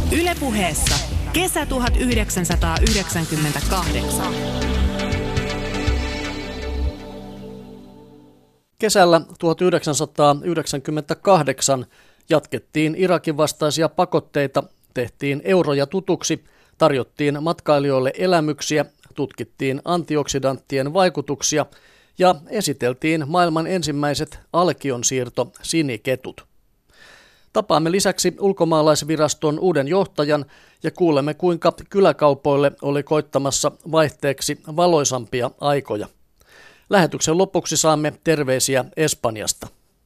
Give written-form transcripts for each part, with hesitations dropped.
Yle Puheessa kesä 1998. Kesällä 1998 jatkettiin Irakin vastaisia pakotteita, tehtiin euroja tutuksi, tarjottiin matkailijoille elämyksiä, tutkittiin antioksidanttien vaikutuksia ja esiteltiin maailman ensimmäiset alkionsiirto siniketut. Tapaamme lisäksi ulkomaalaisviraston uuden johtajan ja kuulemme, kuinka kyläkaupoille oli koittamassa vaihteeksi valoisampia aikoja. Lähetyksen lopuksi saamme terveisiä Espanjasta.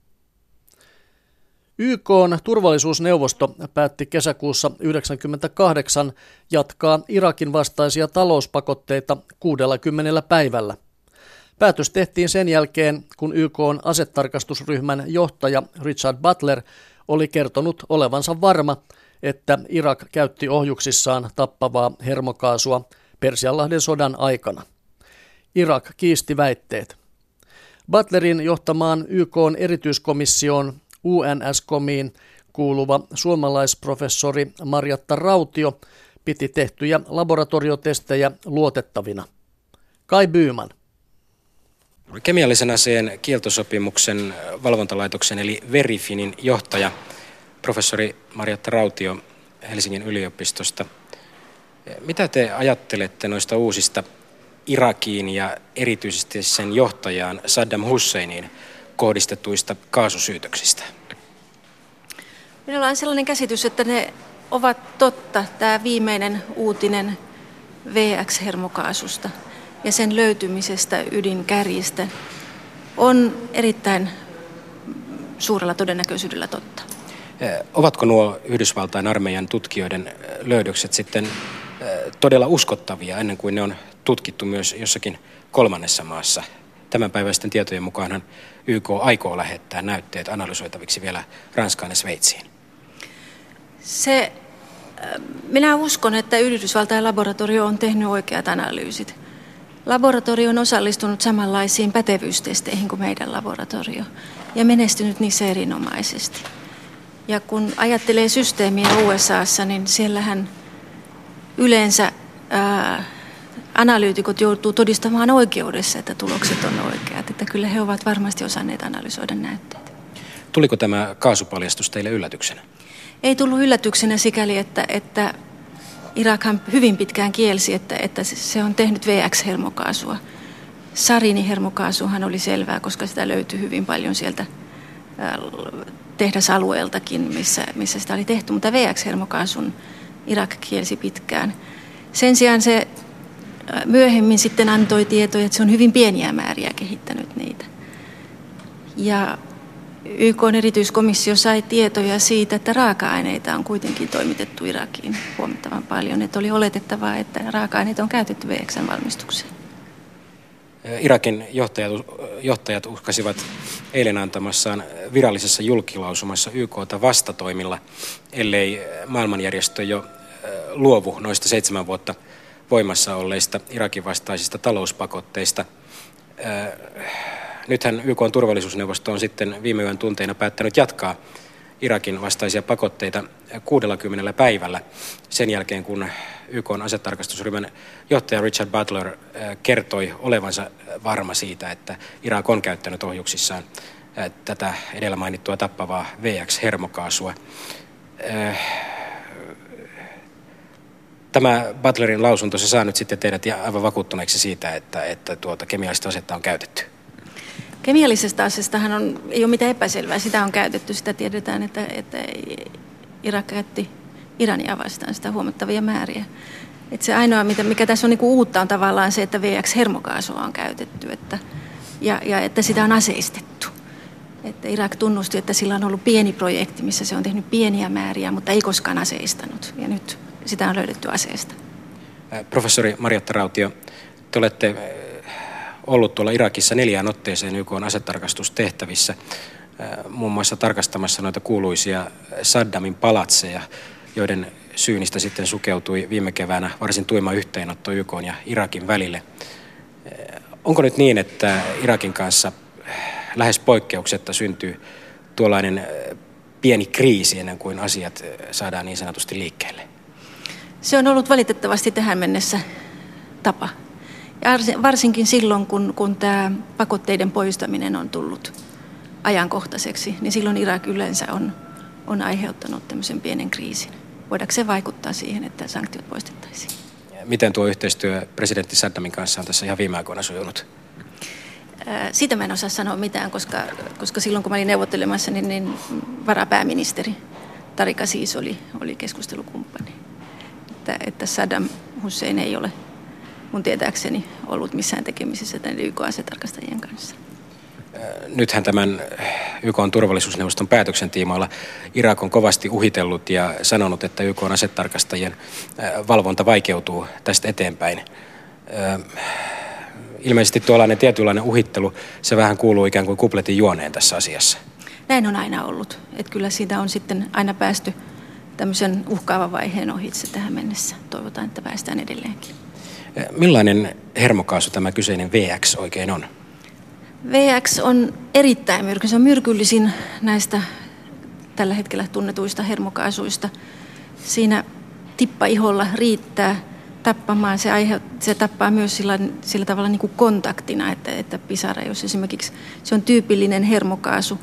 YK:n turvallisuusneuvosto päätti kesäkuussa 1998 jatkaa Irakin vastaisia talouspakotteita 60 päivällä. Päätös tehtiin sen jälkeen, kun YK:n asetarkastusryhmän johtaja Richard Butler oli kertonut olevansa varma, että Irak käytti ohjuksissaan tappavaa hermokaasua Persianlahden sodan aikana. Irak kiisti väitteet. Butlerin johtamaan YK:n erityiskomissioon UNSCOMiin kuuluva suomalaisprofessori Marjatta Rautio piti tehtyjä laboratoriotestejä luotettavina. Kai Byman. Kemiallisen aseen kieltosopimuksen valvontalaitoksen eli Verifinin johtaja, professori Marjatta Rautio Helsingin yliopistosta. Mitä te ajattelette noista uusista Irakiin ja erityisesti sen johtajaan Saddam Husseiniin kohdistetuista kaasusyytöksistä? Minulla on sellainen käsitys, että ne ovat totta, tämä viimeinen uutinen VX-hermokaasusta ja sen löytymisestä ydinkärjistä on erittäin suurella todennäköisyydellä totta. Ovatko nuo Yhdysvaltain armeijan tutkijoiden löydökset sitten todella uskottavia ennen kuin ne on tutkittu myös jossakin kolmannessa maassa? Tämänpäiväisten tietojen mukaanhan YK aikoo lähettää näytteet analysoitaviksi vielä Ranskaan ja Sveitsiin. Minä uskon, että Yhdysvaltain laboratorio on tehnyt oikeat analyysit. Laboratorio on osallistunut samanlaisiin pätevyystesteihin kuin meidän laboratorio ja menestynyt niissä erinomaisesti. Ja kun ajattelee systeemiä USAssa, niin siellähän yleensä analyytikot joutuu todistamaan oikeudessa, että tulokset on oikeat. Että kyllä he ovat varmasti osanneet analysoida näytteitä. Tuliko tämä kaasupaljastus teille yllätyksenä? Ei tullut yllätyksenä sikäli, että Irakhan hyvin pitkään kielsi, että se on tehnyt VX-hermokaasua. Sarinihermokaasuhan oli selvää, koska sitä löytyi hyvin paljon sieltä tehdasalueeltakin, missä sitä oli tehty. Mutta VX-hermokaasun Irak kielsi pitkään. Sen sijaan se myöhemmin sitten antoi tietoja, että se on hyvin pieniä määriä kehittänyt niitä. Ja YK:n erityiskomissio sai tietoja siitä, että raaka-aineita on kuitenkin toimitettu Irakiin huomattavan paljon. Että oli oletettavaa, että raaka-aineita on käytetty VX:n valmistukseen. Irakin johtajat uhkasivat eilen antamassaan virallisessa julkilausumassa YK:ta vastatoimilla, ellei maailmanjärjestö jo luovu noista 7 vuotta voimassa olleista Irakin vastaisista talouspakotteista. Nythän YK:n turvallisuusneuvosto on sitten viime yön tunteina päättänyt jatkaa Irakin vastaisia pakotteita 60 päivällä sen jälkeen, kun YK:n asetarkastusryhmän johtaja Richard Butler kertoi olevansa varma siitä, että Irak on käyttänyt ohjuksissaan tätä edellä mainittua tappavaa VX-hermokaasua. Tämä Butlerin lausunto, se saa nyt sitten teidät aivan vakuuttuneeksi siitä, että kemiallista asetta on käytetty. Kemiallisesta aseestahan ei ole mitään epäselvää. Sitä on käytetty. Sitä tiedetään, että Irak käytti Irania vastaan sitä huomattavia määriä. Että se ainoa, mikä tässä on niinku uutta, on tavallaan se, että VX-hermokaasua on käytetty ja että sitä on aseistettu. Että Irak tunnusti, että sillä on ollut pieni projekti, missä se on tehnyt pieniä määriä, mutta ei koskaan aseistanut. Ja nyt sitä on löydetty aseesta. Professori Marjatta Rautio, te olette ollut tuolla Irakissa 4 otteeseen YK:n asetarkastustehtävissä, muun muassa tarkastamassa noita kuuluisia Saddamin palatseja, joiden syynistä sitten sukeutui viime keväänä varsin tuima yhteenotto YK:n ja Irakin välille. Onko nyt niin, että Irakin kanssa lähes poikkeuksetta syntyy tuollainen pieni kriisi ennen kuin asiat saadaan niin sanotusti liikkeelle? Se on ollut valitettavasti tähän mennessä tapa. Ja varsinkin silloin, kun tämä pakotteiden poistaminen on tullut ajankohtaiseksi, niin silloin Irak yleensä on aiheuttanut tämmöisen pienen kriisin. Voidaanko se vaikuttaa siihen, että sanktiot poistettaisiin? Miten tuo yhteistyö presidentti Saddamin kanssa on tässä ihan viime aikoina sujunut? Siitä mä en osaa sanoa mitään, koska silloin kun mä olin neuvottelemassa, niin varapääministeri Tariq Aziz oli keskustelukumppani. Että Saddam Hussein ei ole mun tietääkseni ollut missään tekemisissä tämän YK-asetarkastajien kanssa. Nythän tämän YK:n turvallisuusneuvoston päätöksen tiimoilla Irak on kovasti uhitellut ja sanonut, että YK:n asetarkastajien valvonta vaikeutuu tästä eteenpäin. Ilmeisesti tuollainen tietynlainen uhittelu, se vähän kuuluu ikään kuin kupletin juoneen tässä asiassa. Näin on aina ollut. Että kyllä siitä on sitten aina päästy tämmöisen uhkaavan vaiheen ohitse tähän mennessä. Toivotaan, että päästään edelleenkin. Millainen hermokaasu tämä kyseinen VX oikein on? VX on erittäin myrkyllinen. Se on myrkyllisin näistä tällä hetkellä tunnetuista hermokaasuista. Siinä tippaiholla riittää tappamaan. Se tappaa myös sillä tavalla niin kuin kontaktina, että pisara, jos esimerkiksi se on tyypillinen hermokaasu,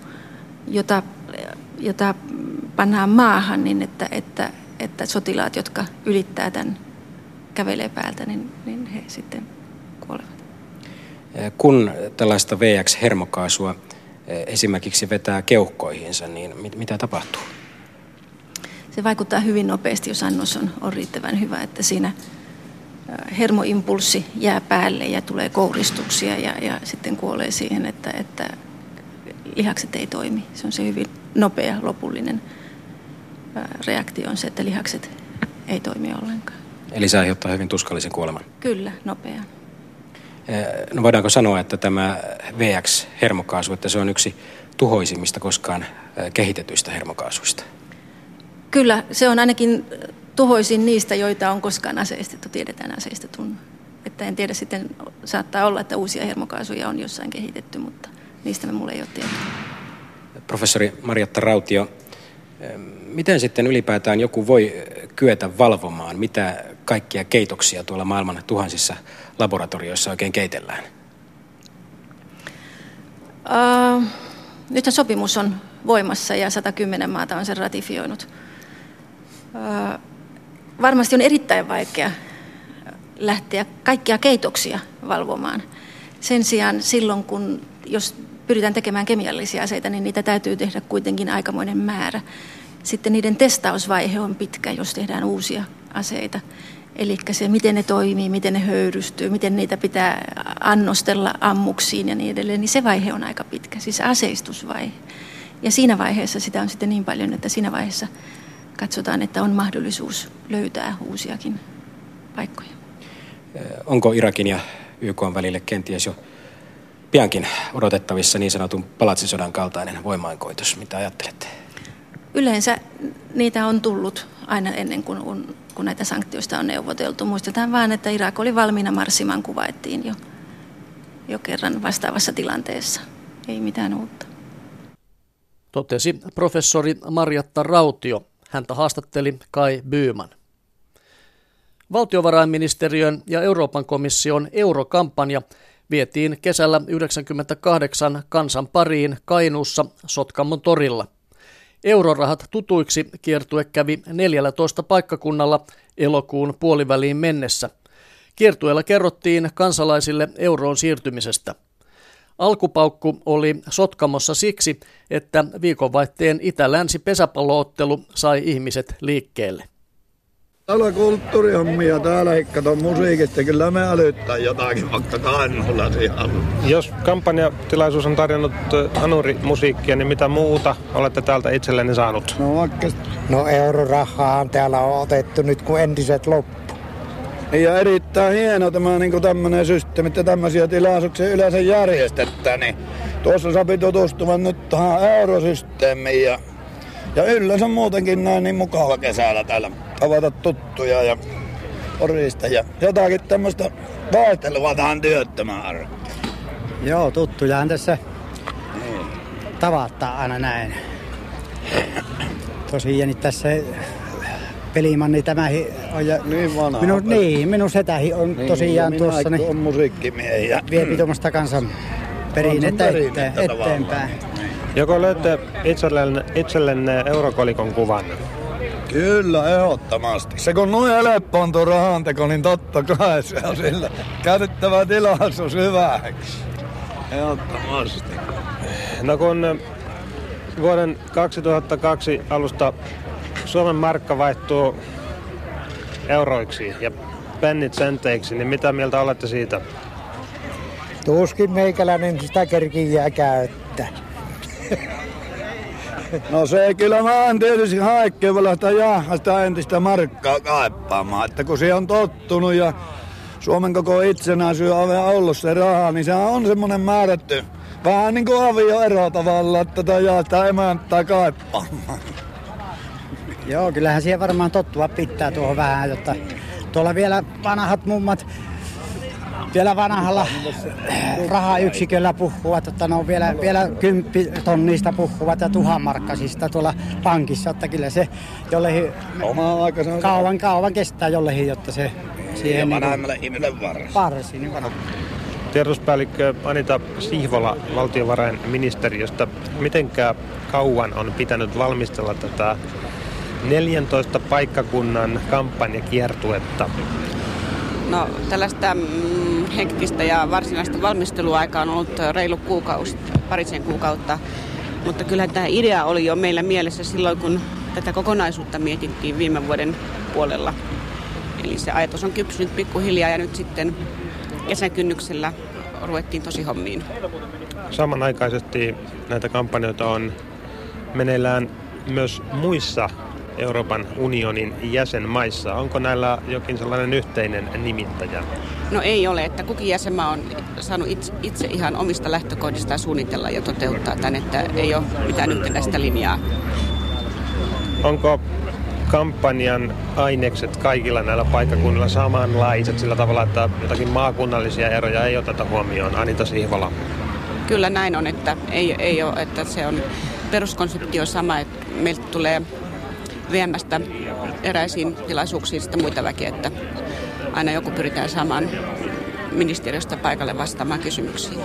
jota pannaan maahan, niin että sotilaat, jotka ylittää tämän, kävelee päältä, niin he sitten kuolevat. Kun tällaista VX-hermokaasua esimerkiksi vetää keuhkoihinsa, niin mitä tapahtuu? Se vaikuttaa hyvin nopeasti, jos annos on riittävän hyvä, että siinä hermoimpulssi jää päälle ja tulee kouristuksia ja sitten kuolee siihen, että lihakset ei toimi. Se on se hyvin nopea lopullinen reaktio on se, että lihakset ei toimi ollenkaan. Eli se aiheuttaa hyvin tuskallisen kuoleman? Kyllä, nopean. No voidaanko sanoa, että tämä VX-hermokaasu, että se on yksi tuhoisimmista koskaan kehitetyistä hermokaasuista? Kyllä, se on ainakin tuhoisin niistä, joita on koskaan aseistettu, tiedetään aseistetun. Että en tiedä, sitten saattaa olla, että uusia hermokaasuja on jossain kehitetty, mutta niistä mulla ei ole tietoa. Professori Marjatta Rautio, miten sitten ylipäätään joku voi kyetä valvomaan, mitä kaikkia keitoksia tuolla maailman tuhansissa laboratorioissa oikein keitellään? Nythän sopimus on voimassa ja 110 maata on sen ratifioinut. Varmasti on erittäin vaikea lähteä kaikkia keitoksia valvomaan. Sen sijaan silloin, jos pyritään tekemään kemiallisia aseita, niin niitä täytyy tehdä kuitenkin aikamoinen määrä. Sitten niiden testausvaihe on pitkä, jos tehdään uusia aseita. Eli se, miten ne toimii, miten ne höyrystyy, miten niitä pitää annostella ammuksiin ja niin edelleen, niin se vaihe on aika pitkä, siis aseistusvaihe. Ja siinä vaiheessa sitä on sitten niin paljon, että siinä vaiheessa katsotaan, että on mahdollisuus löytää uusiakin paikkoja. Onko Irakin ja YK:n välille kenties jo piankin odotettavissa niin sanotun palatsisodan kaltainen voimainkoitos? Mitä ajattelette? Yleensä niitä on tullut aina ennen kuin näitä sanktioista on neuvoteltu. Muistetaan vaan, että Irak oli valmiina marssimaan, kuvaettiin jo kerran vastaavassa tilanteessa. Ei mitään uutta. Totesi professori Marjatta Rautio. Häntä haastatteli Kai Byman. Valtiovarainministeriön ja Euroopan komission eurokampanja vietiin kesällä 1998 kansan pariin Kainuussa Sotkamon torilla. Eurorahat tutuiksi kiertue kävi 14 paikkakunnalla elokuun puoliväliin mennessä. Kiertueella kerrottiin kansalaisille euroon siirtymisestä. Alkupaukku oli Sotkamossa siksi, että viikonvaihteen itä-länsi pesäpalloottelu sai ihmiset liikkeelle. Täällä kulttuurihommia, täällä kato musiikista, kyllä me älyttää jotakin vaikka Kainuulla siellä. Jos kampanjatilaisuus on tarjonnut anurimusiikkia, niin mitä muuta olette täältä itsellenne saanut? No eurorahaa täällä on otettu nyt kun entiset loppu. Ja erittäin hieno tämä niin tämmöinen systeemi, että tämmöisiä tilaisuuksia yleensä järjestetään. Niin tuossa saa tutustumaan nyt tähän eurosysteemiin ja yleensä muutenkin näin niin mukava kesällä täällä tavata tuttuja ja orista ja jotakin tämmöistä vaihtelua tähän työttömään arkeen. Joo, tuttujahan tässä tavataan aina näin. Tosiaan tässä pelimanni tämäkin on. Ja niin vanha. Minun setähi on niin, tosiaan tuossa. Minä on musiikkimiehiä. Vie pitomasta kansan perinnettä eteenpäin. Joko löytää itsellenne eurokolikon kuvan? Kyllä, ehdottomasti. Se kun noin helppo on tuo rahanteko, niin totta kai se on sillä käytettävä tilaisuus hyväksi. Ehdottomasti. No kun vuoden 2002 alusta Suomen markka vaihtuu euroiksi ja pennit senteiksi, niin mitä mieltä olette siitä? Tuskin meikäläinen sitä kerkiää käyttää. No se kyllä mä en tietysti haikkeella sitä entistä markkaa kaippaamaan, että kun se on tottunut ja Suomen koko itsenäisyys on ollut se raha, niin se on semmoinen määrätty, vähän niin kuin avioero tavallaan, että sitä emäntää kaippaamaan. Joo, kyllähän siihen varmaan tottua pitää tuohon vähän, jotta tuolla vielä vanhat mummat vielä vanhalla rahayksiköllä puhuvat, että ne on vielä 10 tonnista puhuvat ja 1000 markkasista tuolla pankissa, että kyllä se jollekin kauan kestää jollekin, jotta se siihen vanhemmalle ihmiselle varsin. Tiedotuspäällikkö Anita Sihvola valtiovarainministeriöstä. Mitenkä kauan on pitänyt valmistella tätä 14 paikkakunnan kampanjakiertuetta? No, tällaista hektistä ja varsinaista valmisteluaikaa on ollut reilu parisen kuukautta, mutta kyllähän tämä idea oli jo meillä mielessä silloin, kun tätä kokonaisuutta mietittiin viime vuoden puolella. Eli se ajatus on kypsynyt pikkuhiljaa ja nyt sitten kesän kynnyksellä ruvettiin tosi hommiin. Samanaikaisesti näitä kampanjoita on meneillään myös muissa Euroopan unionin jäsenmaissa. Onko näillä jokin sellainen yhteinen nimittäjä? No ei ole, että kukin jäsenmaa on saanut itse ihan omista lähtökohdistaan suunnitella ja toteuttaa tämän, että ei ole mitään yhtenäistä linjaa. Onko kampanjan ainekset kaikilla näillä paikkakunnilla samanlaiset sillä tavalla, että jotakin maakunnallisia eroja ei oteta huomioon? Anita Sihvola. Kyllä näin on, että ei ole, että se on peruskonsepti on sama, että meiltä tulee VM:stä eräisiin tilaisuuksiin sitten muita väkeä, että aina joku pyritään saamaan ministeriöstä paikalle vastaamaan kysymyksiin.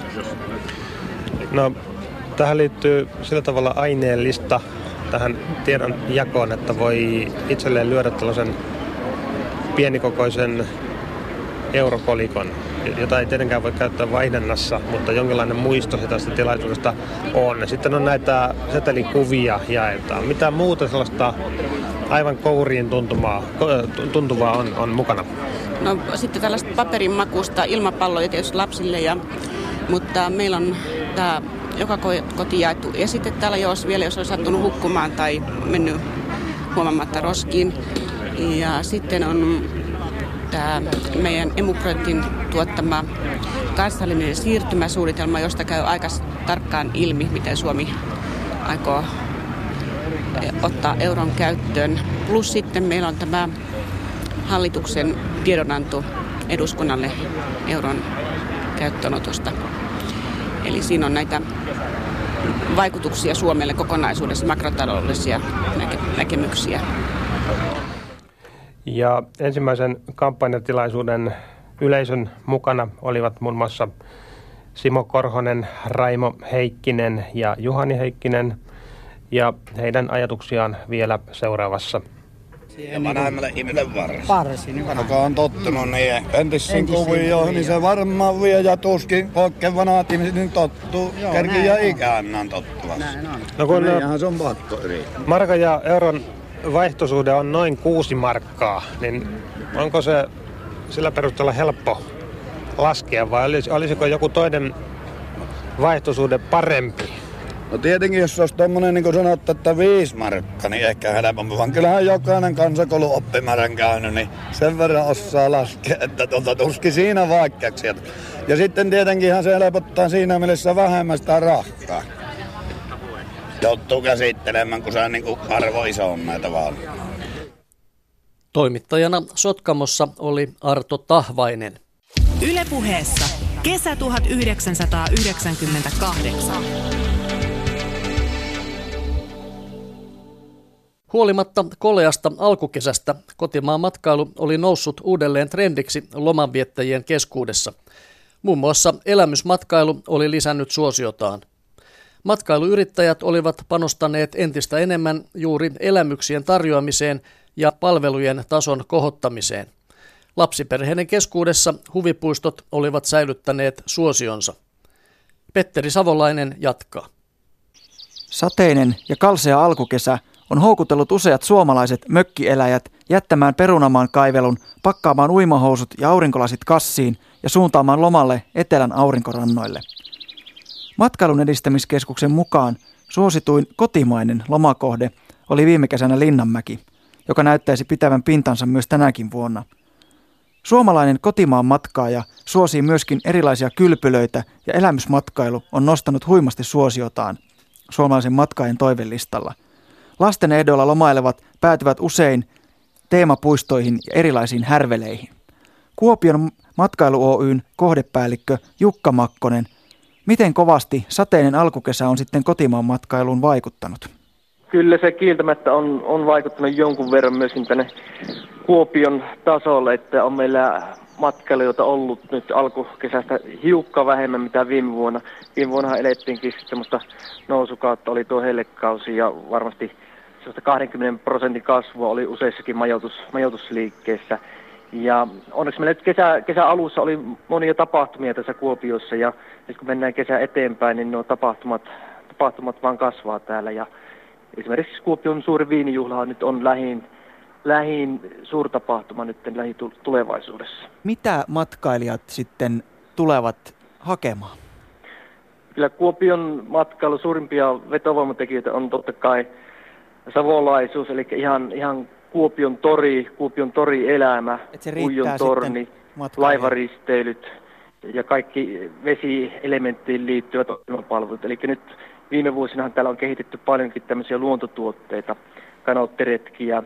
No, tähän liittyy sillä tavalla aineellista tähän tiedon jakoon, että voi itselleen lyödä tällaisen pienikokoisen eurokolikon, jota ei tietenkään voi käyttää vaihdannassa, mutta jonkinlainen muisto tästä tilaisuudesta on. Sitten on näitä setelikuvia jaetaan. Mitä muuta sellaista aivan kouriin tuntuvaa on mukana? No sitten tällaista paperin makuusta ilmapalloja tietysti lapsille, mutta meillä on tämä joka koti jaettu esite täällä, jos on sattunut hukkumaan tai mennyt huomaamatta roskiin. Ja sitten on tämä meidän Emu-projektin tuottama kansallinen siirtymäsuunnitelma, josta käy aika tarkkaan ilmi, miten Suomi aikoo ottaa euron käyttöön. Plus sitten meillä on tämä hallituksen tiedonanto eduskunnalle euron käyttöönotosta. Eli siinä on näitä vaikutuksia Suomelle kokonaisuudessa, makrotaloudellisia näkemyksiä. Ja ensimmäisen kampanjatilaisuuden yleisön mukana olivat muun muassa Simo Korhonen, Raimo Heikkinen ja Juhani Heikkinen. Ja heidän ajatuksiaan vielä seuraavassa. Ja vanhemmalle ihmiselle varsin. Joka on tottunut niin entisiin kuvioihin, niin se varmaan vie ja tuskin oikein vanhat ihmiset niin tottuu. Kerkin ja ikään tottuvassa. No kun se on pakko yrittää. Markan ja euron vaihtosuhde on noin 6 markkaa, niin onko se sillä perusteella helppo laskea vai olisiko joku toinen vaihtosuhde parempi? No tietenkin, jos olisi tommonen, niin kuin sanottu, että 5 markkaa, niin ehkä helpompi. Vaan kyllähän jokainen kansakoulun oppimäärän käynyt, niin sen verran osaa laskea, että tuskin siinä vaikeaksi. Ja sitten tietenkin ihan se helpottaa siinä mielessä vähemmän sitä rahaa. Joutuu käsittelemään, kun se on niin arvo isommaa tavallaan. Toimittajana Sotkamossa oli Arto Tahvainen. Yle Puheessa kesä 1998. Huolimatta koleasta alkukesästä kotimaan matkailu oli noussut uudelleen trendiksi lomanviettäjien keskuudessa. Muun muassa elämysmatkailu oli lisännyt suosiotaan. Matkailuyrittäjät olivat panostaneet entistä enemmän juuri elämyksien tarjoamiseen ja palvelujen tason kohottamiseen. Lapsiperheiden keskuudessa huvipuistot olivat säilyttäneet suosionsa. Petteri Savolainen jatkaa. Sateinen ja kalsea alkukesä on houkutellut useat suomalaiset mökkieläjät jättämään perunamaan kaivelun, pakkaamaan uimahousut ja aurinkolasit kassiin ja suuntaamaan lomalle etelän aurinkorannoille. Matkailun edistämiskeskuksen mukaan suosituin kotimainen lomakohde oli viime kesänä Linnanmäki, joka näyttäisi pitävän pintansa myös tänäkin vuonna. Suomalainen kotimaan matkaaja suosii myöskin erilaisia kylpylöitä ja elämysmatkailu on nostanut huimasti suosiotaan suomalaisen matkaajan toivelistalla. Lasten ehdoilla lomailevat päätyvät usein teemapuistoihin ja erilaisiin härveleihin. Kuopion matkailu Oyn kohdepäällikkö Jukka Makkonen, miten kovasti sateinen alkukesä on sitten kotimaan matkailuun vaikuttanut? Kyllä se kieltämättä on vaikuttanut jonkun verran myöskin tänne Kuopion tasolle, että on meillä matkailijoita ollut nyt alkukesästä hiukka vähemmän mitä viime vuonna. Viime vuonnahan elettiinkin semmoista nousukautta, oli tuo hellekausi ja varmasti semmoista 20% kasvua oli useissakin majoitusliikkeissä. Ja onneksi meillä nyt kesän alussa oli monia tapahtumia tässä Kuopiossa ja nyt kun mennään kesän eteenpäin, niin nuo tapahtumat vaan kasvaa täällä. Ja esimerkiksi Kuopion suuri viinijuhlahan nyt on lähin suurtapahtuma nyt lähitulevaisuudessa. Mitä matkailijat sitten tulevat hakemaan? Kyllä Kuopion matkailu suurimpia vetovoimatekijöitä on totta kai savolaisuus, eli ihan Kuopion torielämä, Uijon torni, laivaristeilyt ja kaikki vesielementtiin liittyvät ohjelmapalvelut. Eli nyt viime vuosinahan täällä on kehitetty paljonkin tämmöisiä luontotuotteita, kanoottiretkiä,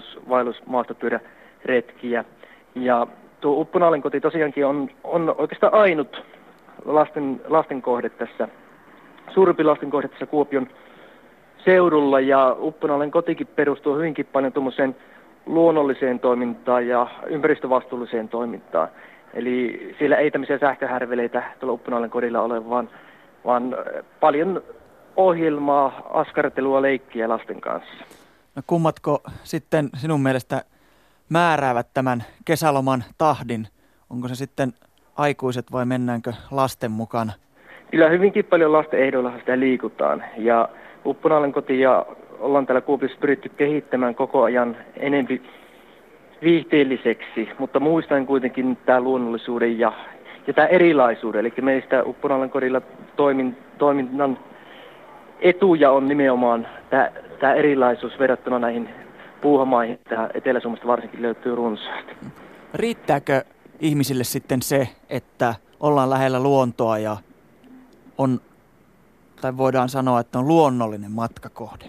vaellusmaastopyöräretkiä. Ja tuo Upponaallen koti tosiaankin on oikeastaan ainut lasten kohde tässä, suurempi lasten kohde tässä Kuopion seudulla. Ja Upponaallen kotikin perustuu hyvinkin paljon tuommoiseen luonnolliseen toimintaan ja ympäristövastuulliseen toimintaan. Eli siellä ei tämmöisiä sähköhärveleitä tuolla Upponaallen kodilla ole, vaan paljon ohjelmaa, askartelua, leikkiä lasten kanssa. No kummatko sitten sinun mielestä määräävät tämän kesäloman tahdin? Onko se sitten aikuiset vai mennäänkö lasten mukana? Kyllä hyvinkin paljon lasten ehdoilla sitä liikutaan. Ja Upponaallen kotia ollaan täällä Kuopiossa pyritty kehittämään koko ajan enempi viihteelliseksi, mutta muistaen kuitenkin tämä luonnollisuuden ja tämä erilaisuuden. Eli meistä Upponaallen kodilla toiminnan etuja on nimenomaan tämä erilaisuus verrattuna näihin puuhamaihin. Tämä Etelä-Suomesta varsinkin löytyy runsaasti. Riittääkö ihmisille sitten se, että ollaan lähellä luontoa ja on, tai voidaan sanoa, että on luonnollinen matkakohde?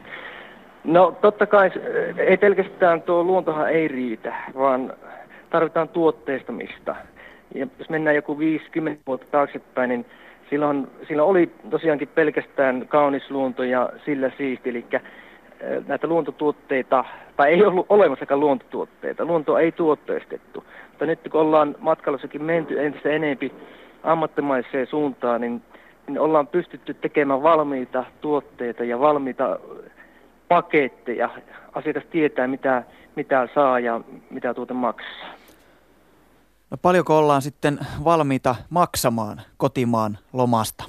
No totta kai ei pelkästään tuo luontohan ei riitä, vaan tarvitaan tuotteistamista. Ja jos mennään joku 50 vuotta taaksepäin, niin silloin oli tosiaankin pelkästään kaunis luonto ja sillä siisti, eli näitä luontotuotteita, tai ei ollut olemassakaan luontotuotteita, luontoa ei tuotteistettu. Mutta nyt kun ollaan matkailussakin menty entistä enempi ammattimaiseen suuntaan, niin ollaan pystytty tekemään valmiita tuotteita ja valmiita paketteja. Asiakas tietää, mitä saa ja mitä tuote maksaa. No paljonko ollaan sitten valmiita maksamaan kotimaan lomasta?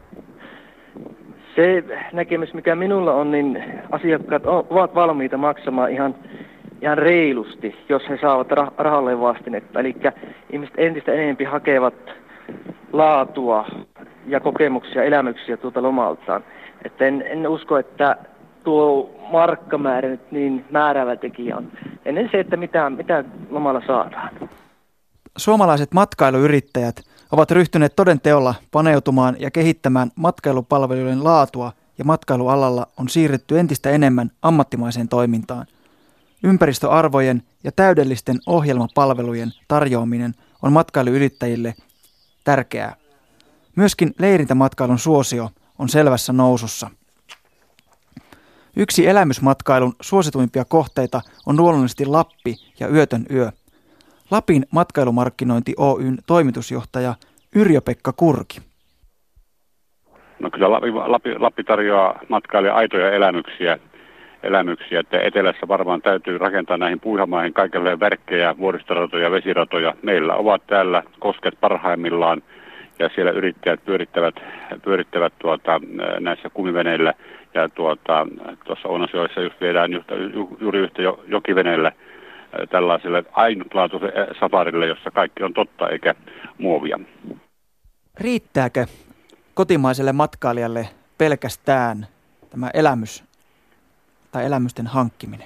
Se näkemys, mikä minulla on, niin asiakkaat ovat valmiita maksamaan ihan reilusti, jos he saavat rahalle vastinetta. Eli ihmiset entistä enemmän hakevat laatua ja kokemuksia, elämyksiä tuolta lomaltaan. Että en usko, että tuo markkamäärä nyt niin määräävä tekijä on. Ennen se, että mitä lomalla saadaan. Suomalaiset matkailuyrittäjät ovat ryhtyneet toden teolla paneutumaan ja kehittämään matkailupalveluiden laatua ja matkailualalla on siirrytty entistä enemmän ammattimaiseen toimintaan. Ympäristöarvojen ja täydellisten ohjelmapalvelujen tarjoaminen on matkailuyrittäjille tärkeää. Myöskin leirintämatkailun suosio on selvässä nousussa. Yksi elämysmatkailun suosituimpia kohteita on luonnollisesti Lappi ja Yötön yö. Lapin matkailumarkkinointi Oyn toimitusjohtaja Yrjö-Pekka Kurki. No kyllä Lappi tarjoaa matkailijoille aitoja elämyksiä, että etelässä varmaan täytyy rakentaa näihin puihamaihin kaikille verkkejä, vuoristoratoja, vesiratoja. Meillä ovat täällä kosket parhaimmillaan ja siellä yrittäjät pyörittävät näissä kumiveneillä ja tuossa Ounasjoessa just viedään juuri yhtä jokiveneellä tällaiselle ainutlaatuiselle safarille, jossa kaikki on totta eikä muovia. Riittääkö kotimaiselle matkailijalle pelkästään tämä elämys tai elämysten hankkiminen?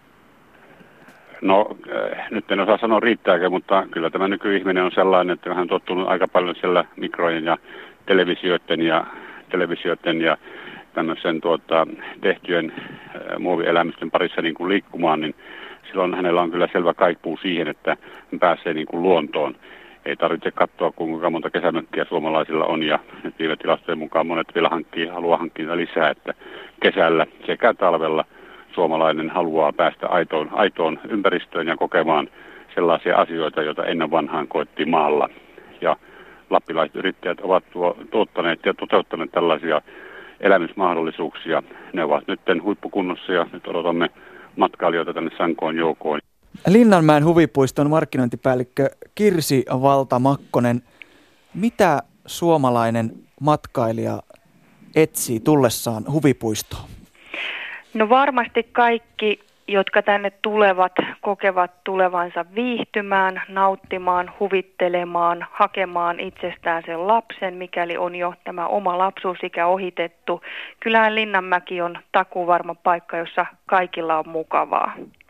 No nyt en osaa sanoa riittääkö, mutta kyllä tämä nykyihminen on sellainen, että hän on tottunut aika paljon siellä mikrojen ja televisioiden ja tämmöisen tehtyjen muovielämysten parissa niin kuin liikkumaan, niin silloin hänellä on kyllä selvä kaipuu siihen, että hän pääsee niin kuin luontoon. Ei tarvitse katsoa, kuinka monta kesämökkiä suomalaisilla on, ja nyt viime tilastojen mukaan monet vielä haluaa hankkia lisää, että kesällä sekä talvella suomalainen haluaa päästä aitoon ympäristöön ja kokemaan sellaisia asioita, joita ennen vanhaan koettiin maalla. Ja lappilaiset yrittäjät ovat tuottaneet ja toteuttaneet tällaisia elämysmahdollisuuksia. Ne ovat nyt huippukunnossa ja nyt odotamme matkailijoita tänne sankoon joukoon. Linnanmäen huvipuiston markkinointipäällikkö Kirsi Valta-Makkonen. Mitä suomalainen matkailija etsii tullessaan huvipuistoon? No varmasti kaikki, jotka tänne tulevat, kokevat tulevansa viihtymään, nauttimaan, huvittelemaan, hakemaan itsestään sen lapsen, mikäli on jo tämä oma lapsuusikä ohitettu. Kyllähän Linnanmäki on takuuvarma paikka, jossa kaikilla on mukavaa.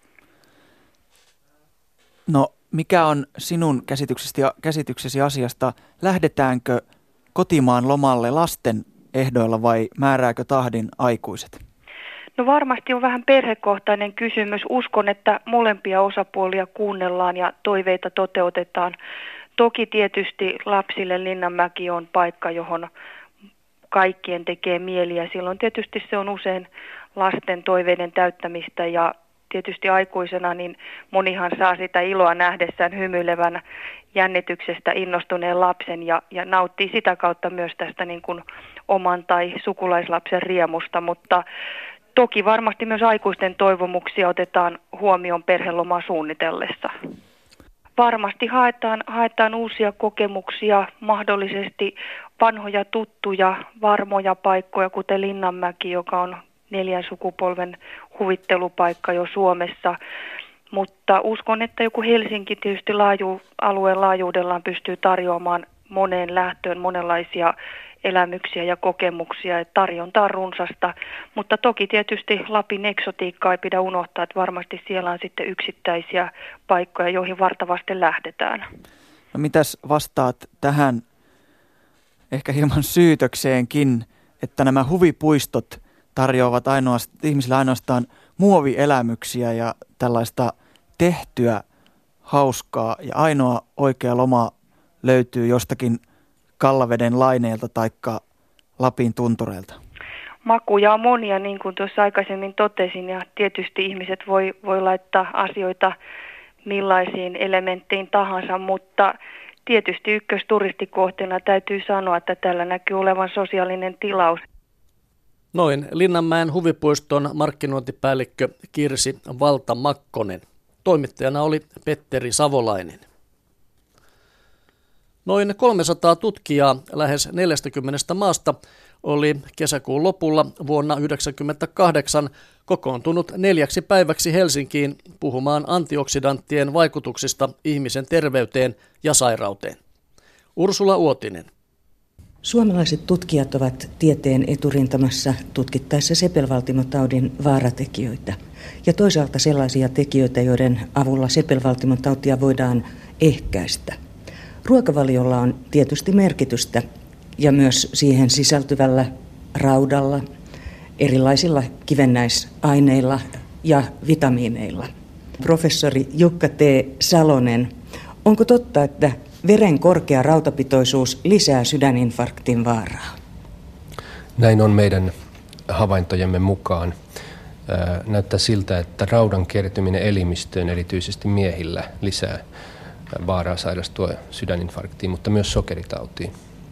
No, mikä on sinun käsityksesi asiasta? Lähdetäänkö kotimaan lomalle lasten ehdoilla vai määrääkö tahdin aikuiset? No varmasti on vähän perhekohtainen kysymys. Uskon, että molempia osapuolia kuunnellaan ja toiveita toteutetaan. Toki tietysti lapsille Linnanmäki on paikka, johon kaikkien tekee mieli ja silloin tietysti se on usein lasten toiveiden täyttämistä ja tietysti aikuisena niin monihan saa sitä iloa nähdessään hymyilevän jännityksestä innostuneen lapsen ja nauttii sitä kautta myös tästä niin kuin oman tai sukulaislapsen riemusta, mutta toki varmasti myös aikuisten toivomuksia otetaan huomioon perhelomaa suunnitellessa. Varmasti haetaan uusia kokemuksia, mahdollisesti vanhoja tuttuja, varmoja paikkoja, kuten Linnanmäki, joka on 4 sukupolven huvittelupaikka jo Suomessa. Mutta uskon, että joku Helsinki tietysti alueen laajuudellaan pystyy tarjoamaan moneen lähtöön monenlaisia elämyksiä ja kokemuksia. Tarjonta on runsasta, mutta toki tietysti Lapin eksotiikkaa ei pidä unohtaa, että varmasti siellä on sitten yksittäisiä paikkoja, joihin vartavasti lähdetään. No mitäs vastaat tähän ehkä hieman syytökseenkin, että nämä huvipuistot tarjoavat ihmisille ainoastaan muovielämyksiä ja tällaista tehtyä hauskaa ja ainoa oikea loma löytyy jostakin Kallaveden laineelta tai Lapin tuntureilta? Makuja on monia, niin kuin tuossa aikaisemmin totesin, ja tietysti ihmiset voi laittaa asioita millaisiin elementteihin tahansa, mutta tietysti ykkösturistikohteena täytyy sanoa, että tällä näkyy olevan sosiaalinen tilaus. Noin Linnanmäen huvipuiston markkinointipäällikkö Kirsi Valta-Makkonen. Toimittajana oli Petteri Savolainen. Noin 300 tutkijaa lähes 40 maasta oli kesäkuun lopulla vuonna 1998 kokoontunut 4 päiväksi Helsinkiin puhumaan antioksidanttien vaikutuksista ihmisen terveyteen ja sairauteen. Ursula Uotinen. Suomalaiset tutkijat ovat tieteen eturintamassa tutkittaessa sepelvaltimotaudin vaaratekijöitä ja toisaalta sellaisia tekijöitä, joiden avulla sepelvaltimotautia voidaan ehkäistä. Ruokavaliolla on tietysti merkitystä ja myös siihen sisältyvällä raudalla, erilaisilla kivennäisaineilla ja vitamiineilla. Professori Jukka T. Salonen, onko totta, että veren korkea rautapitoisuus lisää sydäninfarktin vaaraa? Näin on meidän havaintojemme mukaan. näyttää siltä, että raudan kertyminen elimistöön erityisesti miehillä lisää vaaraa sairastua sydäninfarktiin, mutta myös sokeritautiin.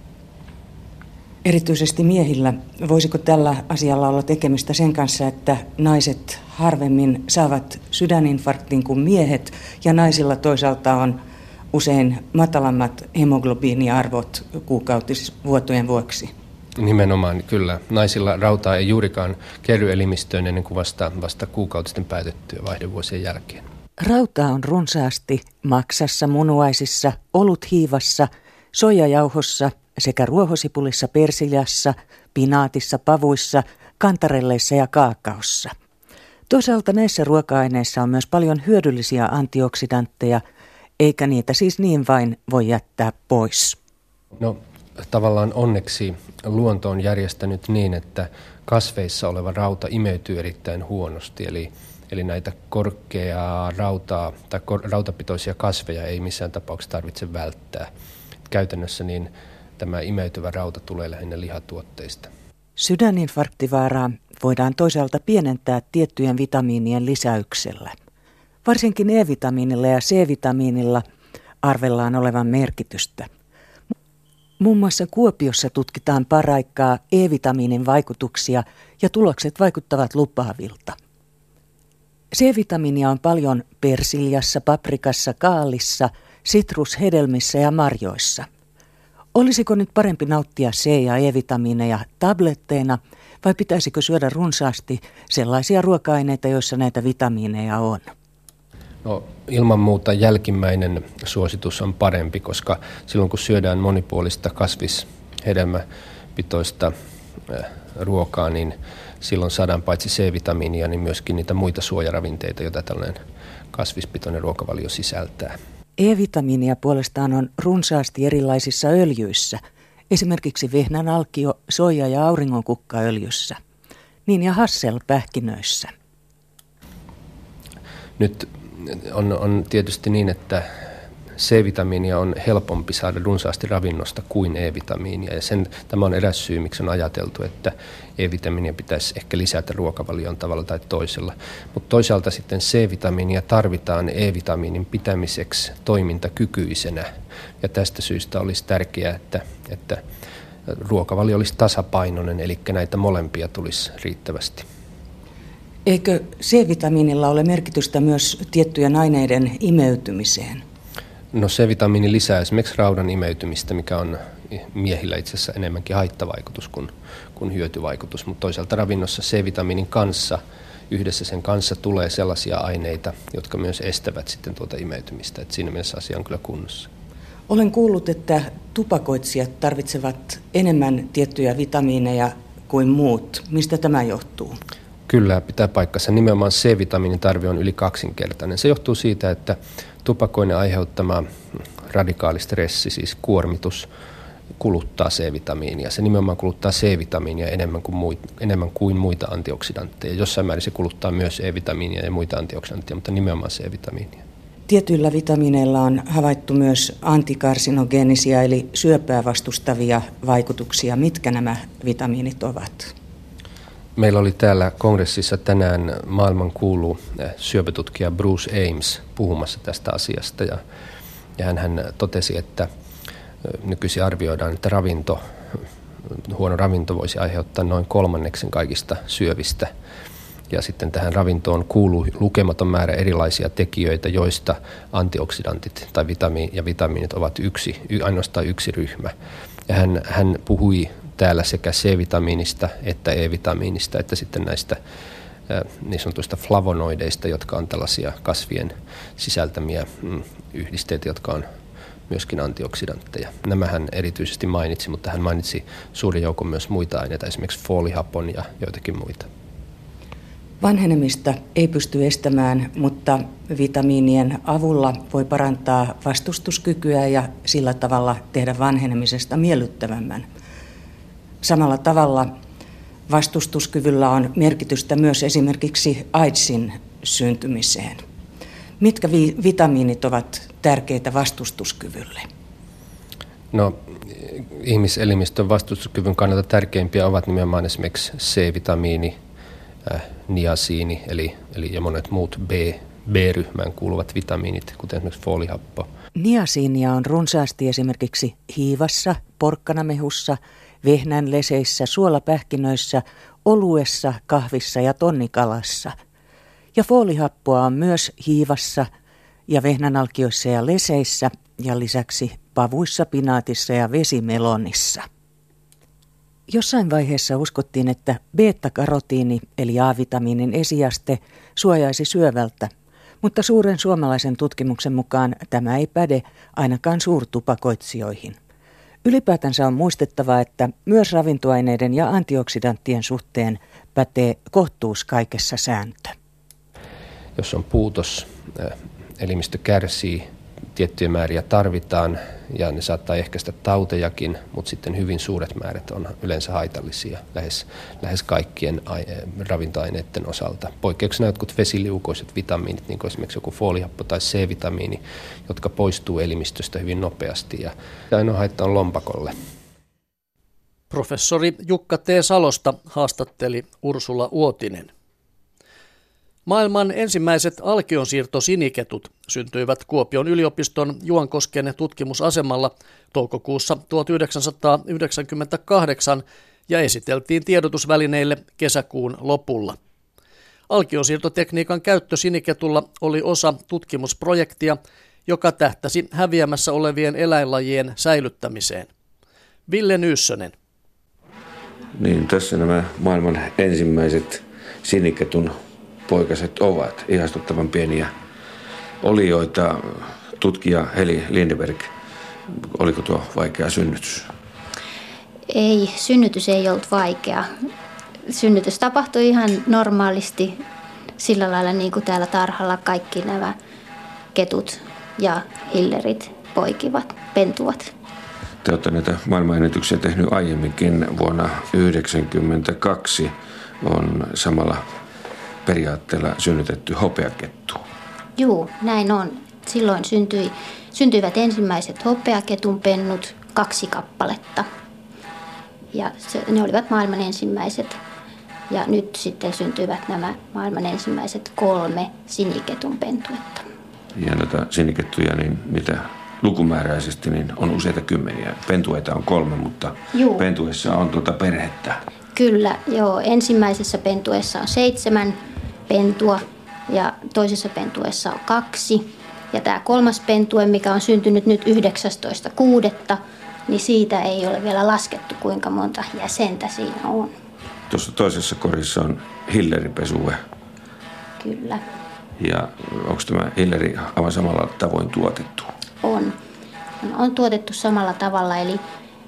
Erityisesti miehillä. Voisiko tällä asialla olla tekemistä sen kanssa, että naiset harvemmin saavat sydäninfarktin kuin miehet ja naisilla toisaalta on usein matalammat hemoglobiiniarvot kuukautisvuotojen vuoksi? Nimenomaan, kyllä. Naisilla rautaa ei juurikaan kerry elimistöön ennen kuin vasta kuukautisten päätettyä vaihdevuosien jälkeen. Rautaa on runsaasti maksassa, munuaisissa, oluthiivassa, soijajauhossa sekä ruohosipulissa, persiljassa, pinaatissa, pavuissa, kantarelleissa ja kaakaossa. Toisaalta näissä ruoka-aineissa on myös paljon hyödyllisiä antioksidantteja, eikä niitä siis niin vain voi jättää pois. No tavallaan onneksi luonto on järjestänyt niin, että kasveissa oleva rauta imeytyy erittäin huonosti, eli näitä korkeaa rautaa tai rautapitoisia kasveja ei missään tapauksessa tarvitse välttää. Käytännössä niin tämä imeytyvä rauta tulee lähinnä lihatuotteista. Sydäninfarktivaaraa voidaan toisaalta pienentää tiettyjen vitamiinien lisäyksellä. Varsinkin E-vitamiinilla ja C-vitamiinilla arvellaan olevan merkitystä. Muun muassa Kuopiossa tutkitaan paraikaa E-vitamiinin vaikutuksia ja tulokset vaikuttavat lupaavilta. C-vitamiinia on paljon persiljassa, paprikassa, kaalissa, sitrushedelmissä ja marjoissa. Olisiko nyt parempi nauttia C- ja E-vitamiineja tabletteina vai pitäisikö syödä runsaasti sellaisia ruoka-aineita, joissa näitä vitamiineja on? No, ilman muuta jälkimmäinen suositus on parempi, koska silloin kun syödään monipuolista kasvishedelmäpitoista ruokaa, niin silloin saadaan paitsi C-vitamiinia, niin myöskin niitä muita suojaravinteita, joita tällainen kasvispitoinen ruokavalio sisältää. E-vitamiinia puolestaan on runsaasti erilaisissa öljyissä, esimerkiksi vehnänalkio, soija- ja auringonkukkaöljyssä, niin ja hasselpähkinöissä. Nyt on tietysti niin, että C-vitamiinia on helpompi saada runsaasti ravinnosta kuin E-vitamiinia. Ja tämä on eräs syy, miksi on ajateltu, että E-vitamiinia pitäisi ehkä lisätä ruokavalion tavalla tai toisella. Mutta toisaalta sitten C-vitamiinia tarvitaan E-vitamiinin pitämiseksi toimintakykyisenä. Ja tästä syystä olisi tärkeää, että ruokavalio olisi tasapainoinen, eli näitä molempia tulisi riittävästi. Eikö C-vitamiinilla ole merkitystä myös tiettyjen aineiden imeytymiseen? No C-vitamiini lisää esimerkiksi raudan imeytymistä, mikä on miehillä itse asiassa enemmänkin haittavaikutus kuin hyötyvaikutus. Mutta toisaalta ravinnossa C-vitamiinin kanssa, yhdessä sen kanssa tulee sellaisia aineita, jotka myös estävät sitten tuota imeytymistä. Et siinä mielessä asia on kyllä kunnossa. Olen kuullut, että tupakoitsijat tarvitsevat enemmän tiettyjä vitamiineja kuin muut. Mistä tämä johtuu? Kyllä, pitää paikkansa. Nimenomaan C-vitamiinin tarve on yli kaksinkertainen. Se johtuu siitä, että tupakoinnin aiheuttama radikaali stressi, siis kuormitus, kuluttaa C-vitamiinia. Se nimenomaan kuluttaa C-vitamiinia enemmän kuin muita antioksidantteja. Jossain määrin se kuluttaa myös E-vitamiinia ja muita antioksidantteja, mutta nimenomaan C-vitamiinia. Tietyillä vitamiineilla on havaittu myös antikarsinogenisia eli syöpää vastustavia vaikutuksia. Mitkä nämä vitamiinit ovat? Meillä oli täällä kongressissa tänään maailmankuulu syöpätutkija Bruce Ames puhumassa tästä asiasta ja hän totesi, että nykyisin arvioidaan, että huono ravinto voisi aiheuttaa noin 1/3 kaikista syövistä. Ja sitten tähän ravintoon kuuluu lukematon määrä erilaisia tekijöitä, joista antioksidantit tai vitamiinit ovat ainoastaan yksi ryhmä. Ja hän puhui täällä sekä C-vitamiinista että E-vitamiinista, että sitten näistä niin sanotuista flavonoideista, jotka on tällaisia kasvien sisältämiä yhdisteitä, jotka on myöskin antioksidantteja. Nämä hän erityisesti mainitsi, mutta hän mainitsi suurin joukon myös muita aineita, esimerkiksi foolihapon ja joitakin muita. Vanhenemista ei pysty estämään, mutta vitamiinien avulla voi parantaa vastustuskykyä ja sillä tavalla tehdä vanhenemisesta miellyttävämmän. Samalla tavalla vastustuskyvyllä on merkitystä myös esimerkiksi AIDSin syntymiseen. Mitkä vitamiinit ovat tärkeitä vastustuskyvylle? No, ihmiselimistön vastustuskyvyn kannalta tärkeimpiä ovat nimenomaan esimerkiksi C-vitamiini, niasiini ja monet muut B-ryhmään kuuluvat vitamiinit, kuten esimerkiksi foolihappo. Niasiinia on runsaasti esimerkiksi hiivassa, porkkanamehussa, vehnänleseissä, suolapähkinöissä, oluessa, kahvissa ja tonnikalassa. Ja foolihappoa on myös hiivassa ja vehnänalkioissa ja leseissä ja lisäksi pavuissa, pinaatissa ja vesimelonissa. Jossain vaiheessa uskottiin, että beta-karotiini eli A-vitamiinin esiaste suojaisi syövältä, mutta suuren suomalaisen tutkimuksen mukaan tämä ei päde ainakaan suurtupakoitsijoihin. Ylipäätänsä on muistettava, että myös ravintoaineiden ja antioksidanttien suhteen pätee kohtuus kaikessa sääntö. Jos on puutos, elimistö kärsii, tiettyjä määriä tarvitaan ja ne saattaa ehkäistä tautejakin, mutta sitten hyvin suuret määrät on yleensä haitallisia lähes kaikkien ravintoaineiden osalta. Poikkeuksena jotkut vesiliukoiset vitamiinit, niin kuin esimerkiksi joku foolihappo tai C-vitamiini, jotka poistuu elimistöstä hyvin nopeasti ja ainoa haitta on lompakolle. Professori Jukka T. Salosta haastatteli Ursula Uotinen. Maailman ensimmäiset alkionsiirtosiniketut syntyivät Kuopion yliopiston Juankosken tutkimusasemalla toukokuussa 1998 ja esiteltiin tiedotusvälineille kesäkuun lopulla. Alkionsiirtotekniikan käyttö siniketulla oli osa tutkimusprojektia, joka tähtäsi häviämässä olevien eläinlajien säilyttämiseen. Ville Nyyssönen. Niin, tässä nämä maailman ensimmäiset siniketun poikaset ovat ihastuttavan pieniä olioita. Tutkija Heli Lindeberg, oliko tuo vaikea synnytys? Ei, synnytys ei ollut vaikea. Synnytys tapahtui ihan normaalisti sillä lailla niin kuin täällä tarhalla kaikki nämä ketut ja hillerit poikivat, pentuvat. Te olette näitä maailmanennätyksiä tehnyt aiemminkin. Vuonna 1992 on samalla periaatteella synnytetty hopeakettu. Juu, näin on. Silloin syntyivät ensimmäiset hopeaketun pennut 2 kappaletta. Ja ne olivat maailman ensimmäiset. Ja nyt sitten syntyivät nämä maailman ensimmäiset 3 siniketun pentuetta. Ja noita sinikettuja, niin niitä lukumääräisesti niin on useita kymmeniä. Pentueita on 3, mutta pentuessa on perhettä. Kyllä, joo. Ensimmäisessä pentuessa on 7 pentua ja toisessa pentuessa on 2. Ja tämä 3. pentue, mikä on syntynyt nyt 19.6., niin siitä ei ole vielä laskettu, kuinka monta jäsentä siinä on. Tuossa toisessa korissa on hilleripesue. Kyllä. Ja onko tämä hilleri aivan samalla tavoin tuotettu? On tuotettu samalla tavalla, eli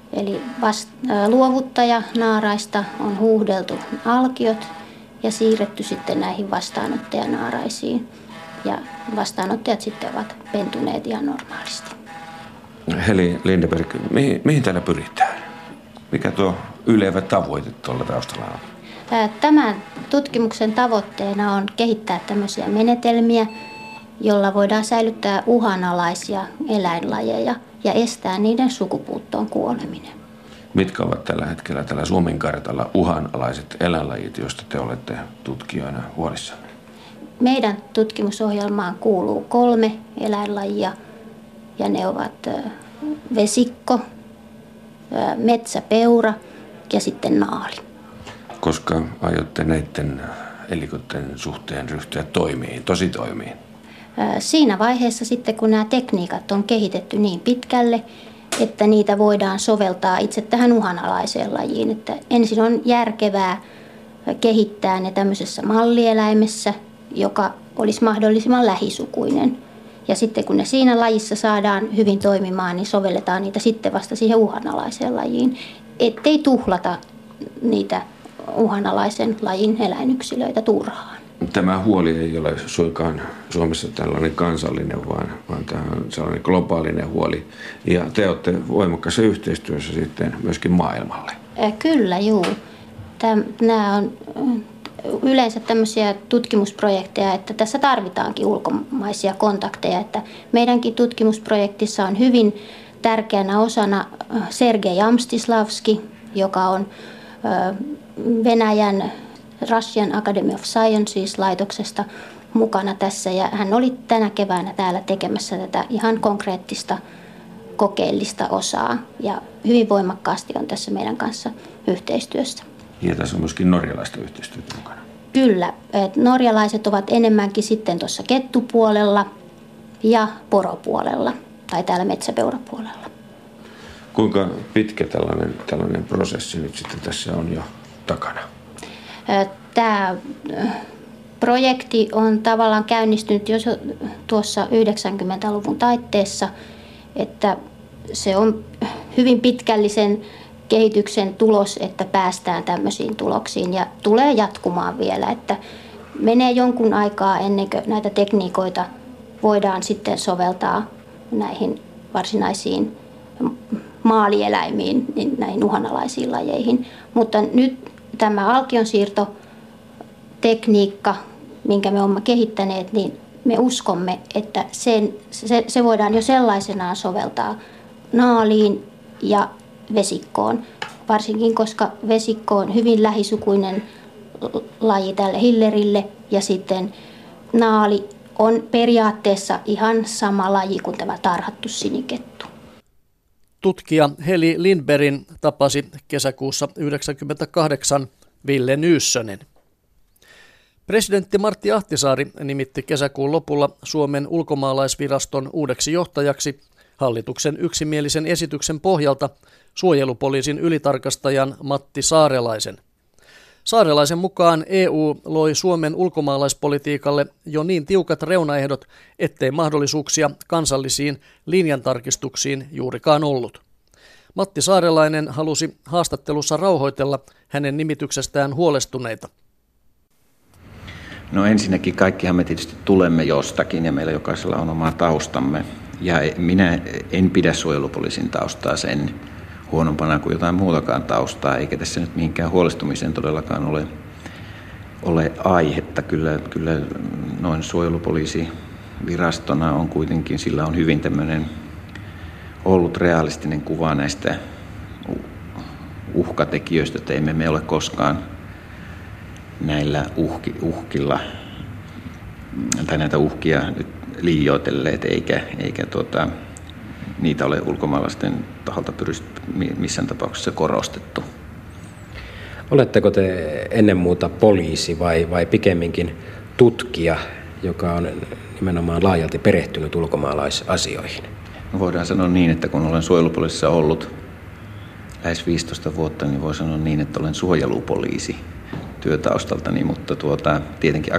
luovuttaja naaraista on huuhdeltu alkiot ja siirretty sitten näihin vastaanottajanaaraisiin. Ja vastaanottajat sitten ovat pentuneet ihan normaalisti. Heli Lindeberg, mihin täällä pyritään? Mikä tuo ylevä tavoite tuolla taustalla on? Tämän tutkimuksen tavoitteena on kehittää tämmöisiä menetelmiä, jolla voidaan säilyttää uhanalaisia eläinlajeja ja estää niiden sukupuuttoon kuoleminen. Mitkä ovat tällä hetkellä tällä Suomen kartalla uhanalaiset eläinlajit, joista te olette tutkijoina huolissanne? Meidän tutkimusohjelmaan kuuluu 3 eläinlajia ja ne ovat vesikko, metsäpeura ja sitten naali. Koska aiotte näiden elikoiden suhteen ryhtyä tositoimiin? Siinä vaiheessa sitten, kun nämä tekniikat on kehitetty niin pitkälle, että niitä voidaan soveltaa itse tähän uhanalaiseen lajiin. Että ensin on järkevää kehittää ne tämmöisessä mallieläimessä, joka olisi mahdollisimman lähisukuinen. Ja sitten kun ne siinä lajissa saadaan hyvin toimimaan, niin sovelletaan niitä sitten vasta siihen uhanalaiseen lajiin, ettei tuhlata niitä uhanalaisen lajin eläinyksilöitä turhaan. Tämä huoli ei ole suinkaan Suomessa tällainen kansallinen, vaan tämä on sellainen globaalinen huoli. Ja te olette voimakkaassa yhteistyössä sitten myöskin maailmalle. Kyllä, juu. Nämä on yleensä tämmöisiä tutkimusprojekteja, että tässä tarvitaankin ulkomaisia kontakteja. Että meidänkin tutkimusprojektissa on hyvin tärkeänä osana Sergei Amstislavski, joka on Venäjän Russian Academy of Sciences-laitoksesta mukana tässä. Ja hän oli tänä keväänä täällä tekemässä tätä ihan konkreettista kokeellista osaa. Ja hyvin voimakkaasti on tässä meidän kanssa yhteistyössä. Ja tässä on myöskin norjalaista yhteistyötä mukana. Kyllä. Norjalaiset ovat enemmänkin sitten tuossa kettupuolella ja poropuolella tai täällä metsäpeurapuolella. Kuinka pitkä tällainen prosessi nyt sitten tässä on jo takana? Tämä projekti on tavallaan käynnistynyt jo tuossa 90-luvun taitteessa, että se on hyvin pitkällisen kehityksen tulos, että päästään tämmöisiin tuloksiin ja tulee jatkumaan vielä, että menee jonkun aikaa ennen kuin näitä tekniikoita voidaan sitten soveltaa näihin varsinaisiin maalieläimiin, niin näihin uhanalaisiin lajeihin. Mutta nyt tämä alkionsiirtotekniikka, minkä me olemme kehittäneet, niin me uskomme, että se voidaan jo sellaisenaan soveltaa naaliin ja vesikkoon. Varsinkin, koska vesikko on hyvin lähisukuinen laji tälle hillerille ja sitten naali on periaatteessa ihan sama laji kuin tämä tarhattu sinikettu. Tutkija Heli Lindbergin tapasi kesäkuussa 1998 Ville Nyyssönen. Presidentti Martti Ahtisaari nimitti kesäkuun lopulla Suomen ulkomaalaisviraston uudeksi johtajaksi hallituksen yksimielisen esityksen pohjalta suojelupoliisin ylitarkastajan Matti Saarelaisen. Saarelaisen mukaan EU loi Suomen ulkomaalaispolitiikalle jo niin tiukat reunaehdot, ettei mahdollisuuksia kansallisiin linjantarkistuksiin juurikaan ollut. Matti Saarelainen halusi haastattelussa rauhoitella hänen nimityksestään huolestuneita. No ensinnäkin kaikkihan me tietysti tulemme jostakin ja meillä jokaisella on oma taustamme. Ja minä en pidä suojelupoliisin taustaa sen huonompana kuin jotain muutakaan taustaa, eikä tässä nyt mihinkään huolestumiseen todellakaan ole aihetta. Kyllä noin suojelupoliisivirastona on kuitenkin, sillä on hyvin tämmöinen ollut realistinen kuva näistä uhkatekijöistä, että emme me ole koskaan näillä uhkilla tai näitä uhkia nyt liioitelleet eikä niitä ole ulkomaalaisten taholta missään tapauksessa korostettu. Oletteko te ennen muuta poliisi vai pikemminkin tutkija, joka on nimenomaan laajalti perehtynyt ulkomaalaisasioihin? No voidaan sanoa niin, että kun olen suojelupoliisissa ollut lähes 15 vuotta, niin voi sanoa niin, että olen suojelupoliisi työtaustaltani, mutta tietenkin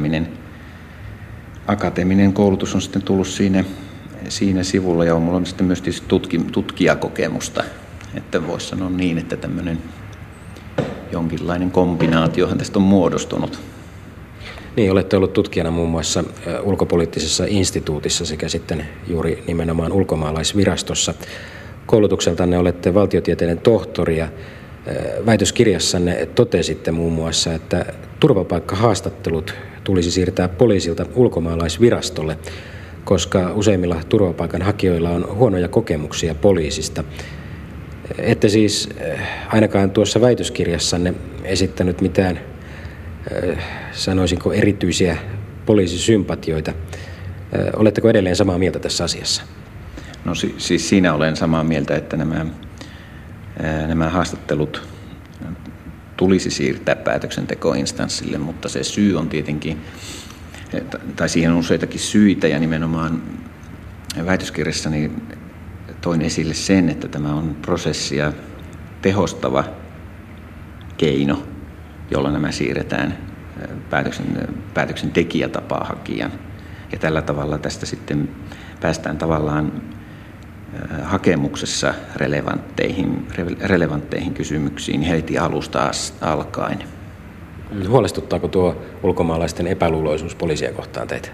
akateeminen koulutus on sitten tullut siinä sivulla ja minulla on sitten myös tutkijakokemusta, että voisi sanoa niin, että tämmöinen jonkinlainen kombinaatiohan tästä on muodostunut. Niin, olette ollut tutkijana muun muassa ulkopoliittisessa instituutissa sekä sitten juuri nimenomaan ulkomaalaisvirastossa. Koulutukseltanne olette valtiotieteiden tohtori ja väitöskirjassanne totesitte muun muassa, että turvapaikkahaastattelut tulisi siirtää poliisilta ulkomaalaisvirastolle, koska useimmilla turvapaikanhakijoilla on huonoja kokemuksia poliisista. Ette siis ainakaan tuossa väitöskirjassanne esittänyt mitään, sanoisinko, erityisiä poliisisympatioita. Oletteko edelleen samaa mieltä tässä asiassa? No siis siinä olen samaa mieltä, että nämä haastattelut tulisi siirtää päätöksentekoinstanssille, mutta se syy on tietenkin, tai siihen on useitakin syitä, ja nimenomaan väitöskirjassani toin esille sen, että tämä on prosessia tehostava keino, jolla nämä siirretään päätöksentekijätapaa hakijan. Ja tällä tavalla tästä sitten päästään tavallaan hakemuksessa relevantteihin kysymyksiin heti alusta alkaen. Huolestuttaako tuo ulkomaalaisten epäluuloisuus poliisia kohtaan teitä?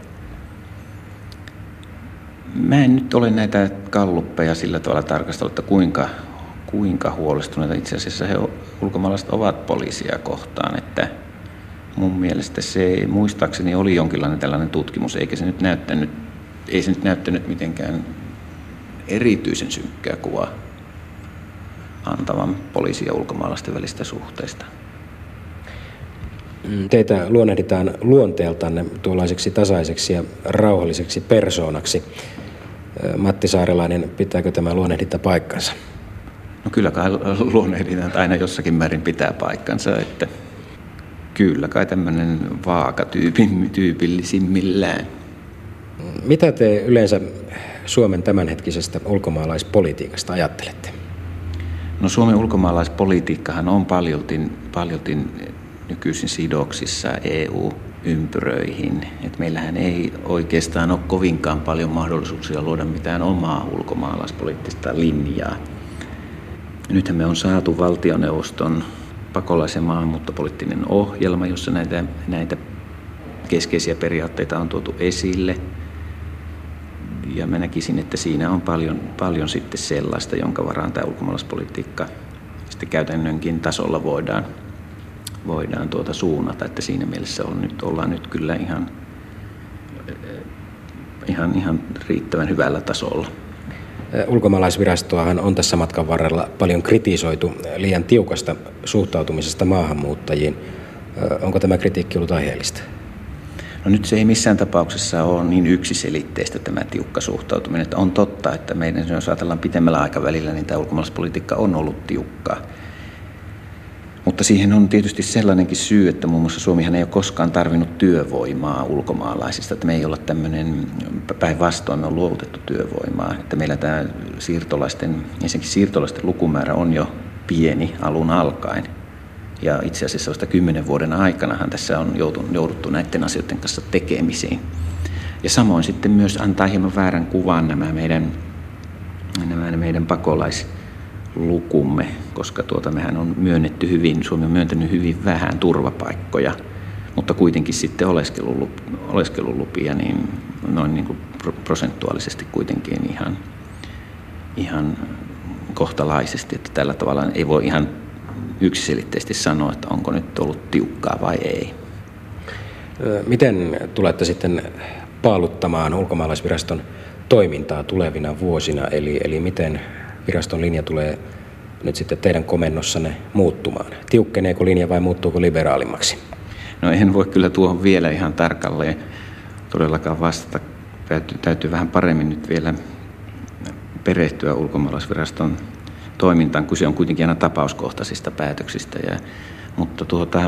Mä en nyt ole näitä galluppeja sillä tavalla tarkastellut, että kuinka huolestuneita itse asiassa ulkomaalaiset ovat poliisia kohtaan. Että mun mielestä se muistaakseni oli jonkinlainen tällainen tutkimus, eikä se nyt näyttänyt mitenkään erityisen synkkää kuvaa antavan poliisin ja ulkomaalaisten välistä suhteista. Teitä luonnehditaan luonteeltanne tuollaiseksi tasaiseksi ja rauhalliseksi persoonaksi. Matti Saarelainen, pitääkö tämä luonnehdinta paikkansa? No kyllä kai luonnehdinta aina jossakin määrin pitää paikkansa, että kyllä kai tämmöinen vaaka tyypillisimmillään. Mitä te yleensä Suomen tämänhetkisestä ulkomaalaispolitiikasta ajattelette? No Suomen ulkomaalaispolitiikkahan on paljolti nykyisin sidoksissa EU-ympyröihin. Et meillähän ei oikeastaan ole kovinkaan paljon mahdollisuuksia luoda mitään omaa ulkomaalaispoliittista linjaa. Nythän me on saatu valtioneuvoston pakolais- ja maahanmuuttopoliittinen ohjelma, jossa näitä keskeisiä periaatteita on tuotu esille. Ja mä näkisin, että siinä on paljon sitten sellaista, jonka varaan tämä ulkomaalaispolitiikka sitten käytännönkin tasolla voidaan suunnata. Että siinä mielessä ollaan nyt kyllä ihan riittävän hyvällä tasolla. Ulkomaalaisvirastoahan on tässä matkan varrella paljon kritisoitu liian tiukasta suhtautumisesta maahanmuuttajiin. Onko tämä kritiikki ollut aiheellista? No nyt se ei missään tapauksessa ole niin yksiselitteistä tämä tiukka suhtautuminen. Että on totta, että meidän, jos ajatellaan pitemmällä aikavälillä, niin tämä ulkomaalaispolitiikka on ollut tiukkaa. Mutta siihen on tietysti sellainenkin syy, että muun muassa Suomihan ei ole koskaan tarvinnut työvoimaa ulkomaalaisista. Että me ei olla tämmöinen, päinvastoin me on luovutettu työvoimaa. Että meillä tämä siirtolaisten lukumäärä on jo pieni alun alkaen. Ja itse asiassa vasta 10 vuoden aikanahan tässä on jouduttu näiden asioiden kanssa tekemisiin. Ja samoin sitten myös antaa hieman väärän kuvan nämä meidän pakolaislukumme, koska mehän on Suomi on myöntänyt hyvin vähän turvapaikkoja, mutta kuitenkin sitten oleskelulupia niin noin niin kuin prosentuaalisesti kuitenkin ihan kohtalaisesti, että tällä tavalla ei voi ihan yksiselitteisesti sanoa, että onko nyt ollut tiukkaa vai ei. Miten tulette sitten paaluttamaan ulkomaalaisviraston toimintaa tulevina vuosina, eli miten viraston linja tulee nyt sitten teidän komennossanne muuttumaan? Tiukkeneeko linja vai muuttuuko liberaalimmaksi? No en voi kyllä tuohon vielä ihan tarkalleen todellakaan vastata. Täytyy vähän paremmin nyt vielä perehtyä ulkomaalaisviraston toimintaan, kun se on kuitenkin aina tapauskohtaisista päätöksistä. Mutta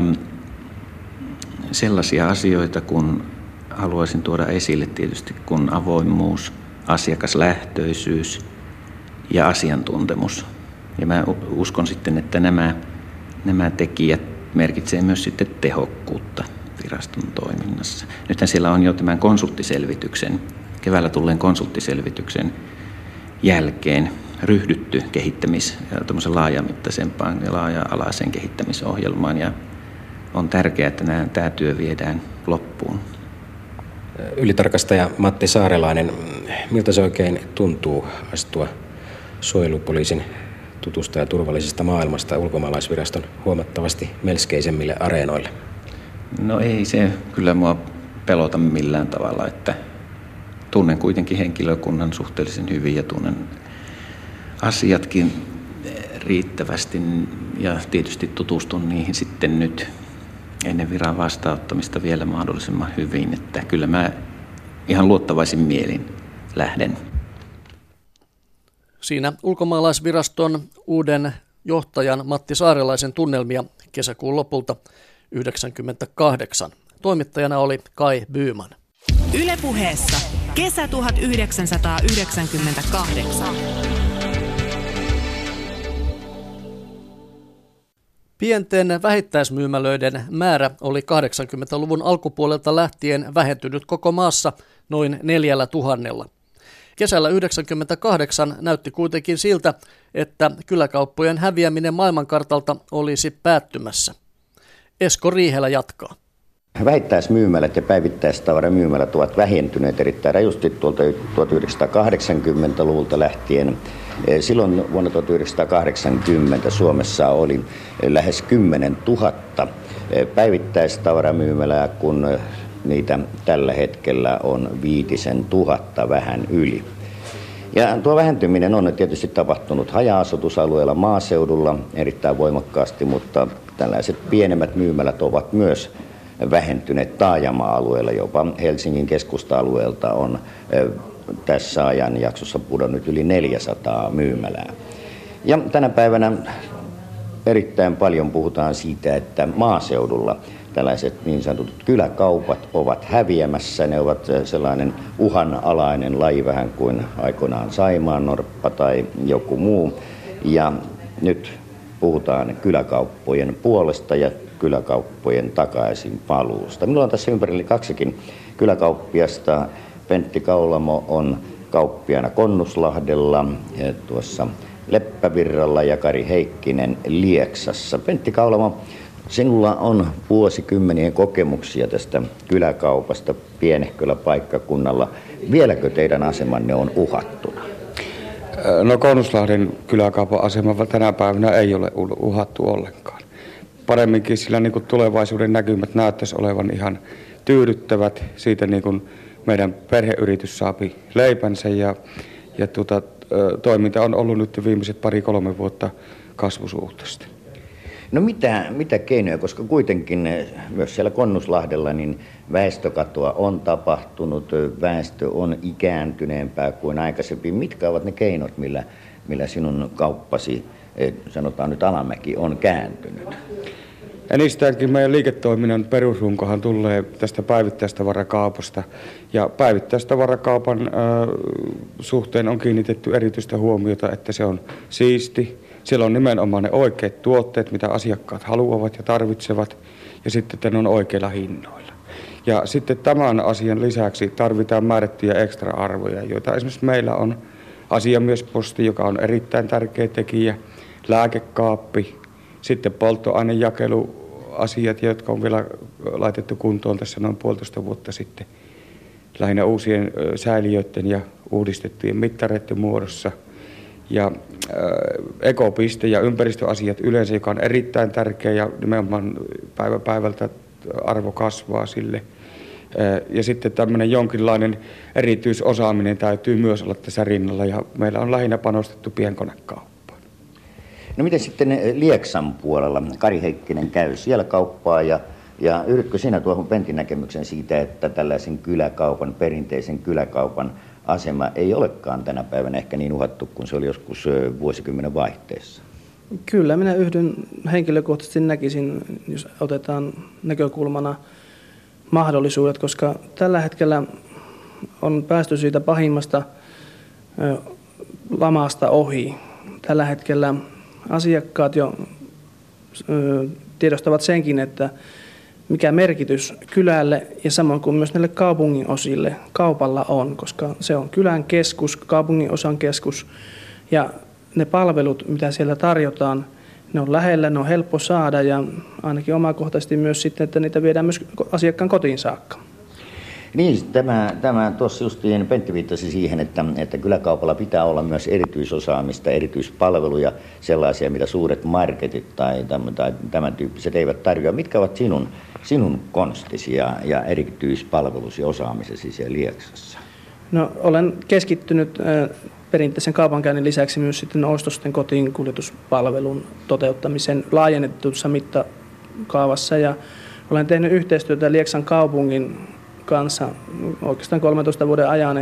sellaisia asioita, kun haluaisin tuoda esille tietysti, kun avoimuus, asiakaslähtöisyys ja asiantuntemus. Ja mä uskon sitten, että nämä tekijät merkitsee myös sitten tehokkuutta viraston toiminnassa. Nythän siellä on jo tämän keväällä tulleen konsulttiselvityksen jälkeen ryhdytty laajamittaisempaan ja laaja-alaiseen kehittämisohjelmaan, ja on tärkeää, että tämä työ viedään loppuun. Ylitarkastaja Matti Saarelainen, miltä se oikein tuntuu astua suojelupoliisin tutusta ja turvallisesta maailmasta ulkomaalaisviraston huomattavasti melskeisemmille areenoille? No ei se kyllä mua pelota millään tavalla, että tunnen kuitenkin henkilökunnan suhteellisen hyvin ja tunnen asiatkin riittävästi ja tietysti tutustun niihin sitten nyt ennen viran vastaanottamista vielä mahdollisimman hyvin, että kyllä mä ihan luottavaisin mielin lähden. Siinä ulkomaalaisviraston uuden johtajan Matti Saarelaisen tunnelmia kesäkuun lopulta 1998. Toimittajana oli Kai Byyman. Yle Puheessa kesä 1998. Pienten vähittäismyymälöiden määrä oli 80-luvun alkupuolelta lähtien vähentynyt koko maassa noin 4 000. Kesällä 1998 näytti kuitenkin siltä, että kyläkauppojen häviäminen maailmankartalta olisi päättymässä. Esko Riihelä jatkaa. Vähittäismyymälät ja päivittäistavaramyymälät ovat vähentyneet erittäin rajusti tuolta 1980-luvulta lähtien. Silloin vuonna 1980 Suomessa oli lähes 10 000 päivittäistavaramyymälää, kun niitä tällä hetkellä on 5 000 vähän yli. Ja tuo vähentyminen on tietysti tapahtunut haja-asutusalueella maaseudulla erittäin voimakkaasti, mutta tällaiset pienemmät myymälät ovat myös vähentyneet taajama-alueella, jopa Helsingin keskusta-alueelta on tässä ajanjaksossa pudonnut yli 400 myymälää. Ja tänä päivänä erittäin paljon puhutaan siitä, että maaseudulla tällaiset niin sanotut kyläkaupat ovat häviämässä. Ne ovat sellainen uhanalainen laji vähän kuin aikoinaan saimaannorppa tai joku muu. Ja nyt puhutaan kyläkauppojen puolesta ja kyläkauppojen takaisin paluusta. Minulla on tässä ympärillä 2 kyläkauppiasta. Pentti Kaulamo on kauppiaana Konnuslahdella, tuossa Leppävirralla ja Kari Heikkinen Lieksassa. Pentti Kaulamo, sinulla on vuosikymmenien kokemuksia tästä kyläkaupasta pienehköllä paikkakunnalla. Vieläkö teidän asemanne on uhattuna? No Konnuslahden kyläkaupan asema tänä päivänä ei ole uhattu ollenkaan. Paremminkin sillä niin kuin tulevaisuuden näkymät näyttäisi olevan ihan tyydyttävät. Siitä niin kuin meidän perheyritys saapi leipänsä ja toiminta on ollut nyt viimeiset 2-3 vuotta kasvusuhteesta. No mitä keinoja, koska kuitenkin myös siellä Konnuslahdella niin väestökatoa on tapahtunut, väestö on ikääntyneempää kuin aikaisemmin. Mitkä ovat ne keinot, millä sinun kauppasi, sanotaan nyt alamäki, on kääntynyt? Enistäänkin meidän liiketoiminnan perusrunkohan tulee tästä päivittäistavarakaupasta. Ja päivittäistavarakaupan suhteen on kiinnitetty erityistä huomiota, että se on siisti. Siellä on nimenomaan ne oikeat tuotteet, mitä asiakkaat haluavat ja tarvitsevat, ja sitten että ne on oikeilla hinnoilla. Ja sitten tämän asian lisäksi tarvitaan määrättyjä ekstra-arvoja, joita esimerkiksi meillä on asiamiesposti, joka on erittäin tärkeä tekijä, lääkekaappi, sitten polttoainejakeluasiat, jotka on vielä laitettu kuntoon tässä noin 1,5 vuotta sitten, lähinnä uusien säiliöiden ja uudistettujen mittareiden muodossa. Ja ekopiste ja ympäristöasiat yleensä, joka on erittäin tärkeä ja nimenomaan päivä päivältä arvo kasvaa sille. Ja sitten tämmöinen jonkinlainen erityisosaaminen täytyy myös olla tässä rinnalla ja meillä on lähinnä panostettu pienkonekauppaan. No miten sitten Lieksan puolella? Kari Heikkinen käy siellä kauppaa ja yritkö sinä tuohon Pentin näkemyksen siitä, että tällaisen kyläkaupan, perinteisen kyläkaupan asema ei olekaan tänä päivänä ehkä niin uhattu kuin se oli joskus vuosikymmenen vaihteessa? Kyllä, minä yhdyn henkilökohtaisesti näkisin, jos otetaan näkökulmana mahdollisuudet, koska tällä hetkellä on päästy siitä pahimmasta lamasta ohi. Tällä hetkellä asiakkaat jo tiedostavat senkin, että mikä merkitys kylälle ja samoin kuin myös näille kaupungin osille kaupalla on, koska se on kylän keskus, kaupungin osan keskus ja ne palvelut, mitä siellä tarjotaan, ne on lähellä, ne on helppo saada ja ainakin omakohtaisesti myös sitten, että niitä viedään myös asiakkaan kotiin saakka. Niin, tämä tuossa justiin Pentti viittasi siihen, että kyläkaupalla pitää olla myös erityisosaamista, erityispalveluja, sellaisia, mitä suuret marketit tai tämän tyyppiset eivät tarjoa. Mitkä ovat sinun konstisi ja erityispalvelusi osaamisesi siellä Lieksassa? No, olen keskittynyt perinteisen kaupankäynnin lisäksi myös sitten ostosten kotiin kuljetuspalvelun toteuttamisen laajennetussa mittakaavassa ja olen tehnyt yhteistyötä Lieksan kaupungin kanssa oikeastaan 13 vuoden ajan,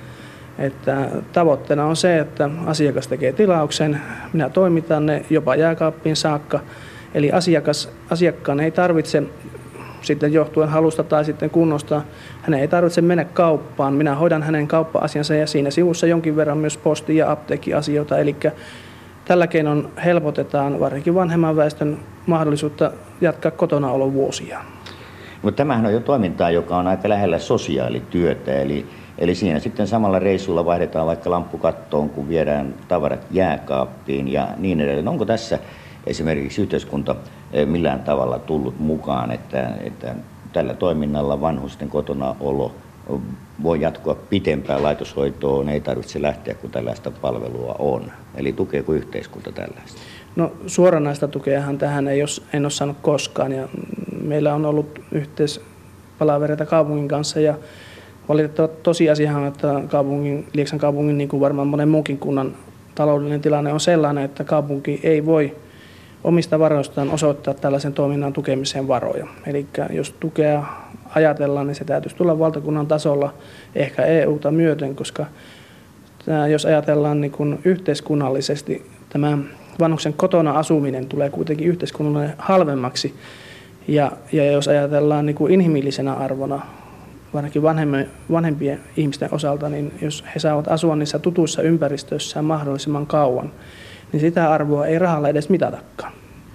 että tavoitteena on se, että asiakas tekee tilauksen, minä toimitan ne jopa jääkaappiin saakka, eli asiakkaan ei tarvitse sitten johtuen halusta tai sitten kunnosta, hänen ei tarvitse mennä kauppaan, minä hoidan hänen kauppa-asiansa ja siinä sivussa jonkin verran myös posti- ja apteekkiasioita, eli tällä keinoin helpotetaan varsinkin vanhemman väestön mahdollisuutta jatkaa kotona olon vuosiaan. Mutta tämähän on jo toimintaa, joka on aika lähellä sosiaalityötä, eli siinä sitten samalla reissulla vaihdetaan vaikka lamppukattoon, kun viedään tavarat jääkaappiin ja niin edelleen. Onko tässä esimerkiksi yhteiskunta millään tavalla tullut mukaan, että tällä toiminnalla vanhusten kotona olo voi jatkua pitempään, laitoshoitoon ei tarvitse lähteä, kun tällaista palvelua on? Eli tukeeko yhteiskunta tällaista? No suoranaista tukeahan tähän en ole saanut koskaan ja meillä on ollut yhteispalavereita kaupungin kanssa ja valitettava tosiasiahan on, että Lieksan kaupungin niin kuin varmaan monen muunkin kunnan taloudellinen tilanne on sellainen, että kaupunki ei voi omista varoistaan osoittaa tällaisen toiminnan tukemiseen varoja. Eli jos tukea ajatellaan, niin se täytyisi tulla valtakunnan tasolla, ehkä EUta myöten, koska jos ajatellaan niin kuin yhteiskunnallisesti, tämä vanhuksen kotona asuminen tulee kuitenkin yhteiskunnalle halvemmaksi. Ja jos ajatellaan niin kuin inhimillisenä arvona, varsinkin vanhempien ihmisten osalta, niin jos he saavat asua niissä tutuissa ympäristöissä mahdollisimman kauan, niin sitä arvoa ei rahalla edes mitatakaan.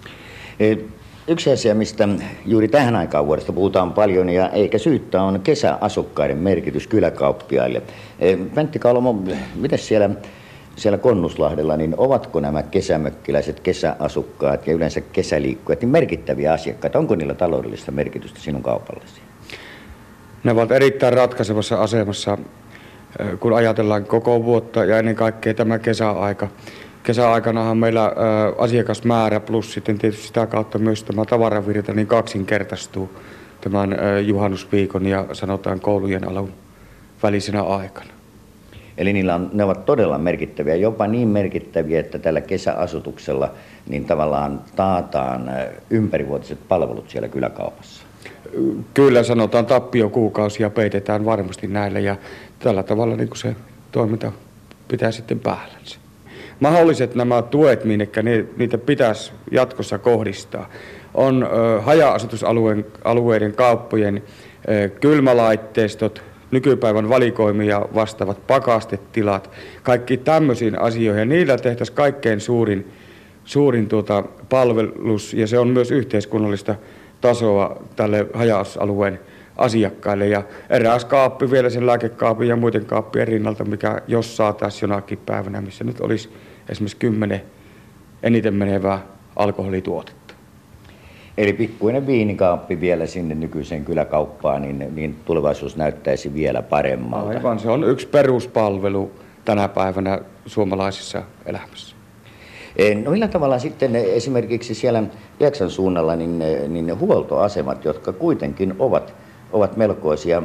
Yksi asia, mistä juuri tähän aikaan vuodesta puhutaan paljon, ja eikä syyttä, on kesäasukkaiden merkitys kyläkauppiaille. Pentti Kaulamo, miten siellä Konnuslahdella, niin ovatko nämä kesämökkiläiset, kesäasukkaat ja yleensä kesäliikkujat niin merkittäviä asiakkaita? Onko niillä taloudellista merkitystä sinun kaupallesi? Ne ovat erittäin ratkaisevassa asemassa, kun ajatellaan koko vuotta ja ennen kaikkea tämä kesäaika. Kesäaikanahan meillä asiakasmäärä plus sitten tietysti sitä kautta myös tämä tavaravirta niin kaksinkertaistuu tämän juhannusviikon ja sanotaan koulujen alun välisenä aikana. Eli ne ovat todella merkittäviä, jopa niin merkittäviä, että tällä kesäasutuksella niin tavallaan taataan ympärivuotiset palvelut siellä kyläkaupassa. Kyllä, sanotaan tappiokuukausia peitetään varmasti näillä ja tällä tavalla niin kuin se toiminta pitää sitten päällänsä. Mahdolliset nämä tuet, minnekä niitä pitäisi jatkossa kohdistaa, on haja-asutusalueiden kauppojen kylmälaitteistot, nykypäivän valikoimia vastaavat pakastetilat, kaikki tämmöisiin asioihin. Ja niillä tehtäisiin kaikkein suurin palvelus, ja se on myös yhteiskunnallista tasoa tälle haja-asutusalueen asiakkaille. Ja eräs kaappi vielä sen lääkekaapin ja muiden kaappien rinnalta, mikä jos saataisiin jonakin päivänä, missä nyt olisi esimerkiksi 10 eniten menevää alkoholituotetta. Eli pikkuinen viinikaappi vielä sinne nykyiseen kyläkauppaan, niin tulevaisuus näyttäisi vielä paremmalta. Aivan, se on yksi peruspalvelu tänä päivänä suomalaisessa elämässä. No millä tavalla sitten esimerkiksi siellä Lieksan suunnalla niin huoltoasemat, jotka kuitenkin ovat melkoisia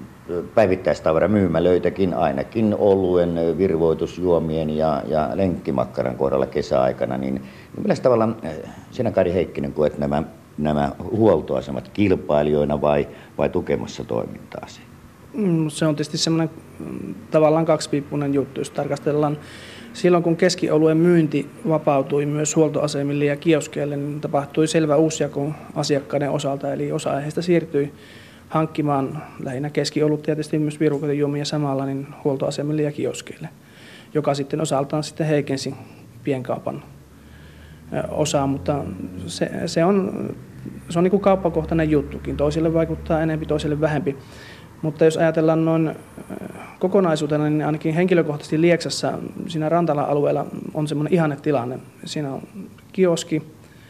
päivittäistavaramyymälöitäkin, ainakin oluen, virvoitusjuomien ja lenkkimakkaran kohdalla kesäaikana, niin millä tavalla sinä, Kari Heikkinen, koet nämä huoltoasemat kilpailijoina vai tukemassa toimintaasi? Se on tietysti semmoinen tavallaan kaksipiippunen juttu, jos tarkastellaan. Silloin kun keskioluen myynti vapautui myös huoltoasemille ja kioskeille, niin tapahtui selvä uusjako asiakkaiden osalta, eli osa heistä siirtyi hankkimaan lähinnä keskiolut ja tietysti myös virvoitusjuomia samalla niin huoltoasemille ja kioskeille, joka osaltaan heikensi pienkaupan osaa, mutta se on niin kuin kauppakohtainen juttukin. Toisille vaikuttaa enemmän, toisille vähempi. Mutta jos ajatellaan noin kokonaisuutena, niin ainakin henkilökohtaisesti Lieksassa siinä Rantala-alueella on semmoinen ihannetilanne. Siinä on kioski,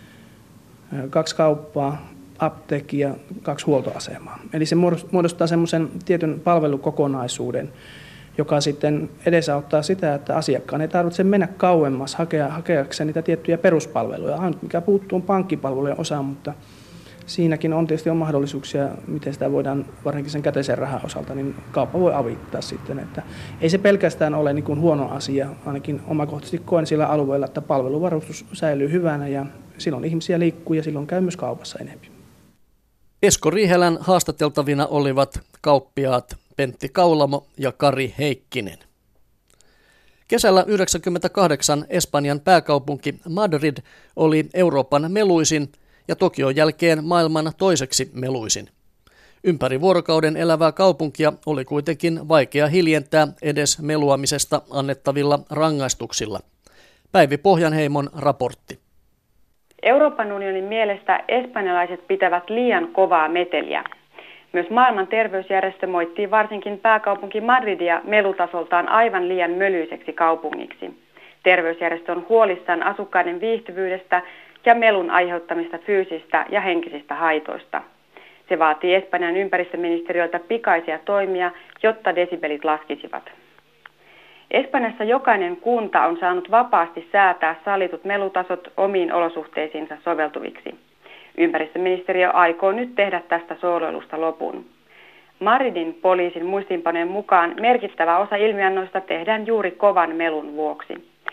2 kauppaa, apteekki ja 2 huoltoasemaa. Eli se muodostaa semmoisen tietyn palvelukokonaisuuden, joka sitten edesauttaa sitä, että asiakkaan ei tarvitse mennä kauemmas hakeakseen niitä tiettyjä peruspalveluja. Ainut mikä puuttuu on pankkipalvelujen osa, mutta siinäkin on tietysti mahdollisuuksia, miten sitä voidaan varsinkin sen käteisen rahan osalta, niin kauppa voi avittaa sitten. Että ei se pelkästään ole niin kuin huono asia, ainakin omakohtaisesti koen sillä alueella, että palveluvarustus säilyy hyvänä ja silloin ihmisiä liikkuu ja silloin käy myös kaupassa enemmän. Esko Riihelän haastateltavina olivat kauppiaat Pentti Kaulamo ja Kari Heikkinen. Kesällä 1998 Espanjan pääkaupunki Madrid oli Euroopan meluisin ja Tokion jälkeen maailman toiseksi meluisin. Ympäri vuorokauden elävää kaupunkia oli kuitenkin vaikea hiljentää edes meluamisesta annettavilla rangaistuksilla. Päivi Pohjanheimon raportti. Euroopan unionin mielestä espanjalaiset pitävät liian kovaa meteliä. Myös maailman terveysjärjestö moittii varsinkin pääkaupunki Madridia melutasoltaan aivan liian mölyiseksi kaupungiksi. Terveysjärjestö on huolissaan asukkaiden viihtyvyydestä ja melun aiheuttamista fyysistä ja henkisistä haitoista. Se vaatii Espanjan ympäristöministeriöltä pikaisia toimia, jotta desibelit laskisivat. Espanjassa jokainen kunta on saanut vapaasti säätää sallitut melutasot omiin olosuhteisiinsa soveltuviksi. Ympäristöministeriö aikoo nyt tehdä tästä sooloilusta lopun. Madridin poliisin muistiinpanojen mukaan merkittävä osa ilmiannoista tehdään juuri kovan melun vuoksi.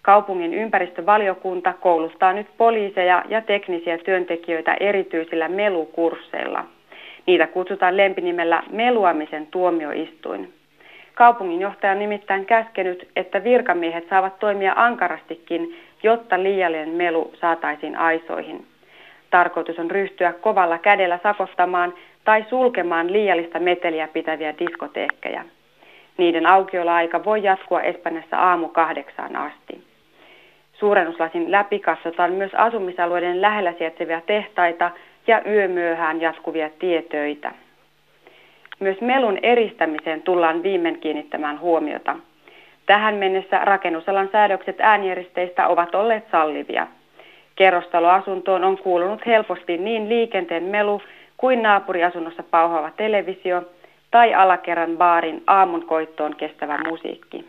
Kaupungin ympäristövaliokunta kouluttaa nyt poliiseja ja teknisiä työntekijöitä erityisillä melukursseilla. Niitä kutsutaan lempinimellä meluamisen tuomioistuin. Kaupunginjohtaja on nimittäin käskenyt, että virkamiehet saavat toimia ankarastikin, jotta liiallinen melu saataisiin aisoihin. Tarkoitus on ryhtyä kovalla kädellä sakottamaan tai sulkemaan liiallista meteliä pitäviä diskoteekkeja. Niiden aukioloaika voi jatkua Espanjassa aamu 8 asti. Suurennuslasin läpi katsotaan myös asumisalueiden lähellä sijaitsevia tehtaita ja yömyöhään jatkuvia tietöitä. Myös melun eristämiseen tullaan viimein kiinnittämään huomiota. Tähän mennessä rakennusalan säädökset äänijäristeistä ovat olleet sallivia. Kerrostaloasuntoon on kuulunut helposti niin liikenteen melu kuin naapuriasunnossa pauhaava televisio tai alakerran baarin aamun koittoon kestävä musiikki.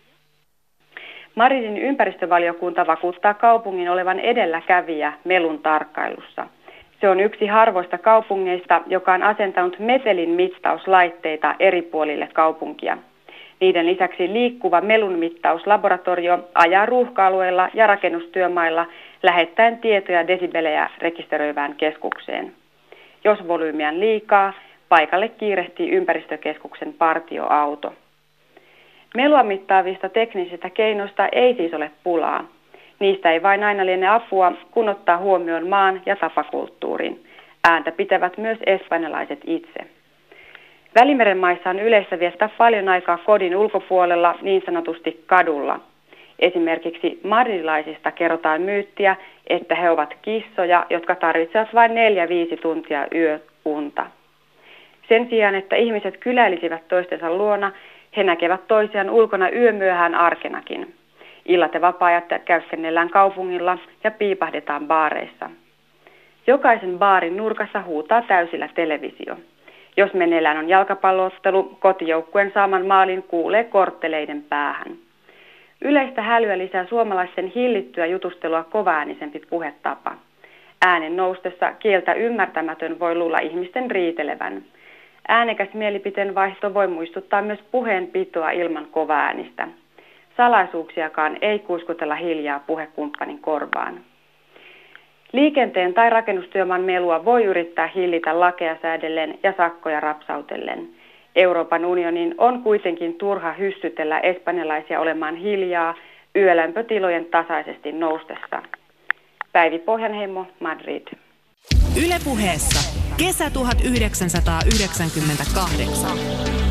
Madridin ympäristövaliokunta vakuuttaa kaupungin olevan edelläkävijä melun tarkkailussa. Se on yksi harvoista kaupungeista, joka on asentanut metelin mittauslaitteita eri puolille kaupunkia. Niiden lisäksi liikkuva melunmittauslaboratorio ajaa ruuhka-alueilla ja rakennustyömailla lähettäen tietoja desibelejä rekisteröivään keskukseen. Jos volyymiä on liikaa, paikalle kiirehtii ympäristökeskuksen partioauto. Melua mittaavista teknisistä keinoista ei siis ole pulaa. Niistä ei vain aina liene apua, kun ottaa huomioon maan ja tapakulttuurin. Ääntä pitävät myös espanjalaiset itse. Välimeren maissa on yleistä viettää paljon aikaa kodin ulkopuolella, niin sanotusti kadulla. Esimerkiksi madridilaisista kerrotaan myyttiä, että he ovat kissoja, jotka tarvitsevat vain 4-5 tuntia yöunta. Sen sijaan, että ihmiset kyläilisivät toistensa luona, he näkevät toisiaan ulkona yömyöhään arkenakin. Illat ja vapaa-ajat käyskennellään kaupungilla ja piipahdetaan baareissa. Jokaisen baarin nurkassa huutaa täysillä televisio. Jos meneillään on jalkapalloottelu, kotijoukkueen saaman maalin kuulee kortteleiden päähän. Yleistä hälyä lisää suomalaisten hillittyä jutustelua kovaäänisempi puhetapa. Äänen noustessa kieltä ymmärtämätön voi luulla ihmisten riitelevän. Äänekäs mielipiteen vaihto voi muistuttaa myös puheenpitoa ilman kovaäänistä. Salaisuuksiakaan ei kuiskutella hiljaa puhekumppanin korvaan. Liikenteen tai rakennustyömaan melua voi yrittää hillitä lakeja säädellen ja sakkoja rapsautellen. Euroopan unionin on kuitenkin turha hyssytellä espanjalaisia olemaan hiljaa yölämpötilojen tasaisesti noustessa. Päivi Pohjanheimo, Madrid. Yle Puheessa. Kesä 1998.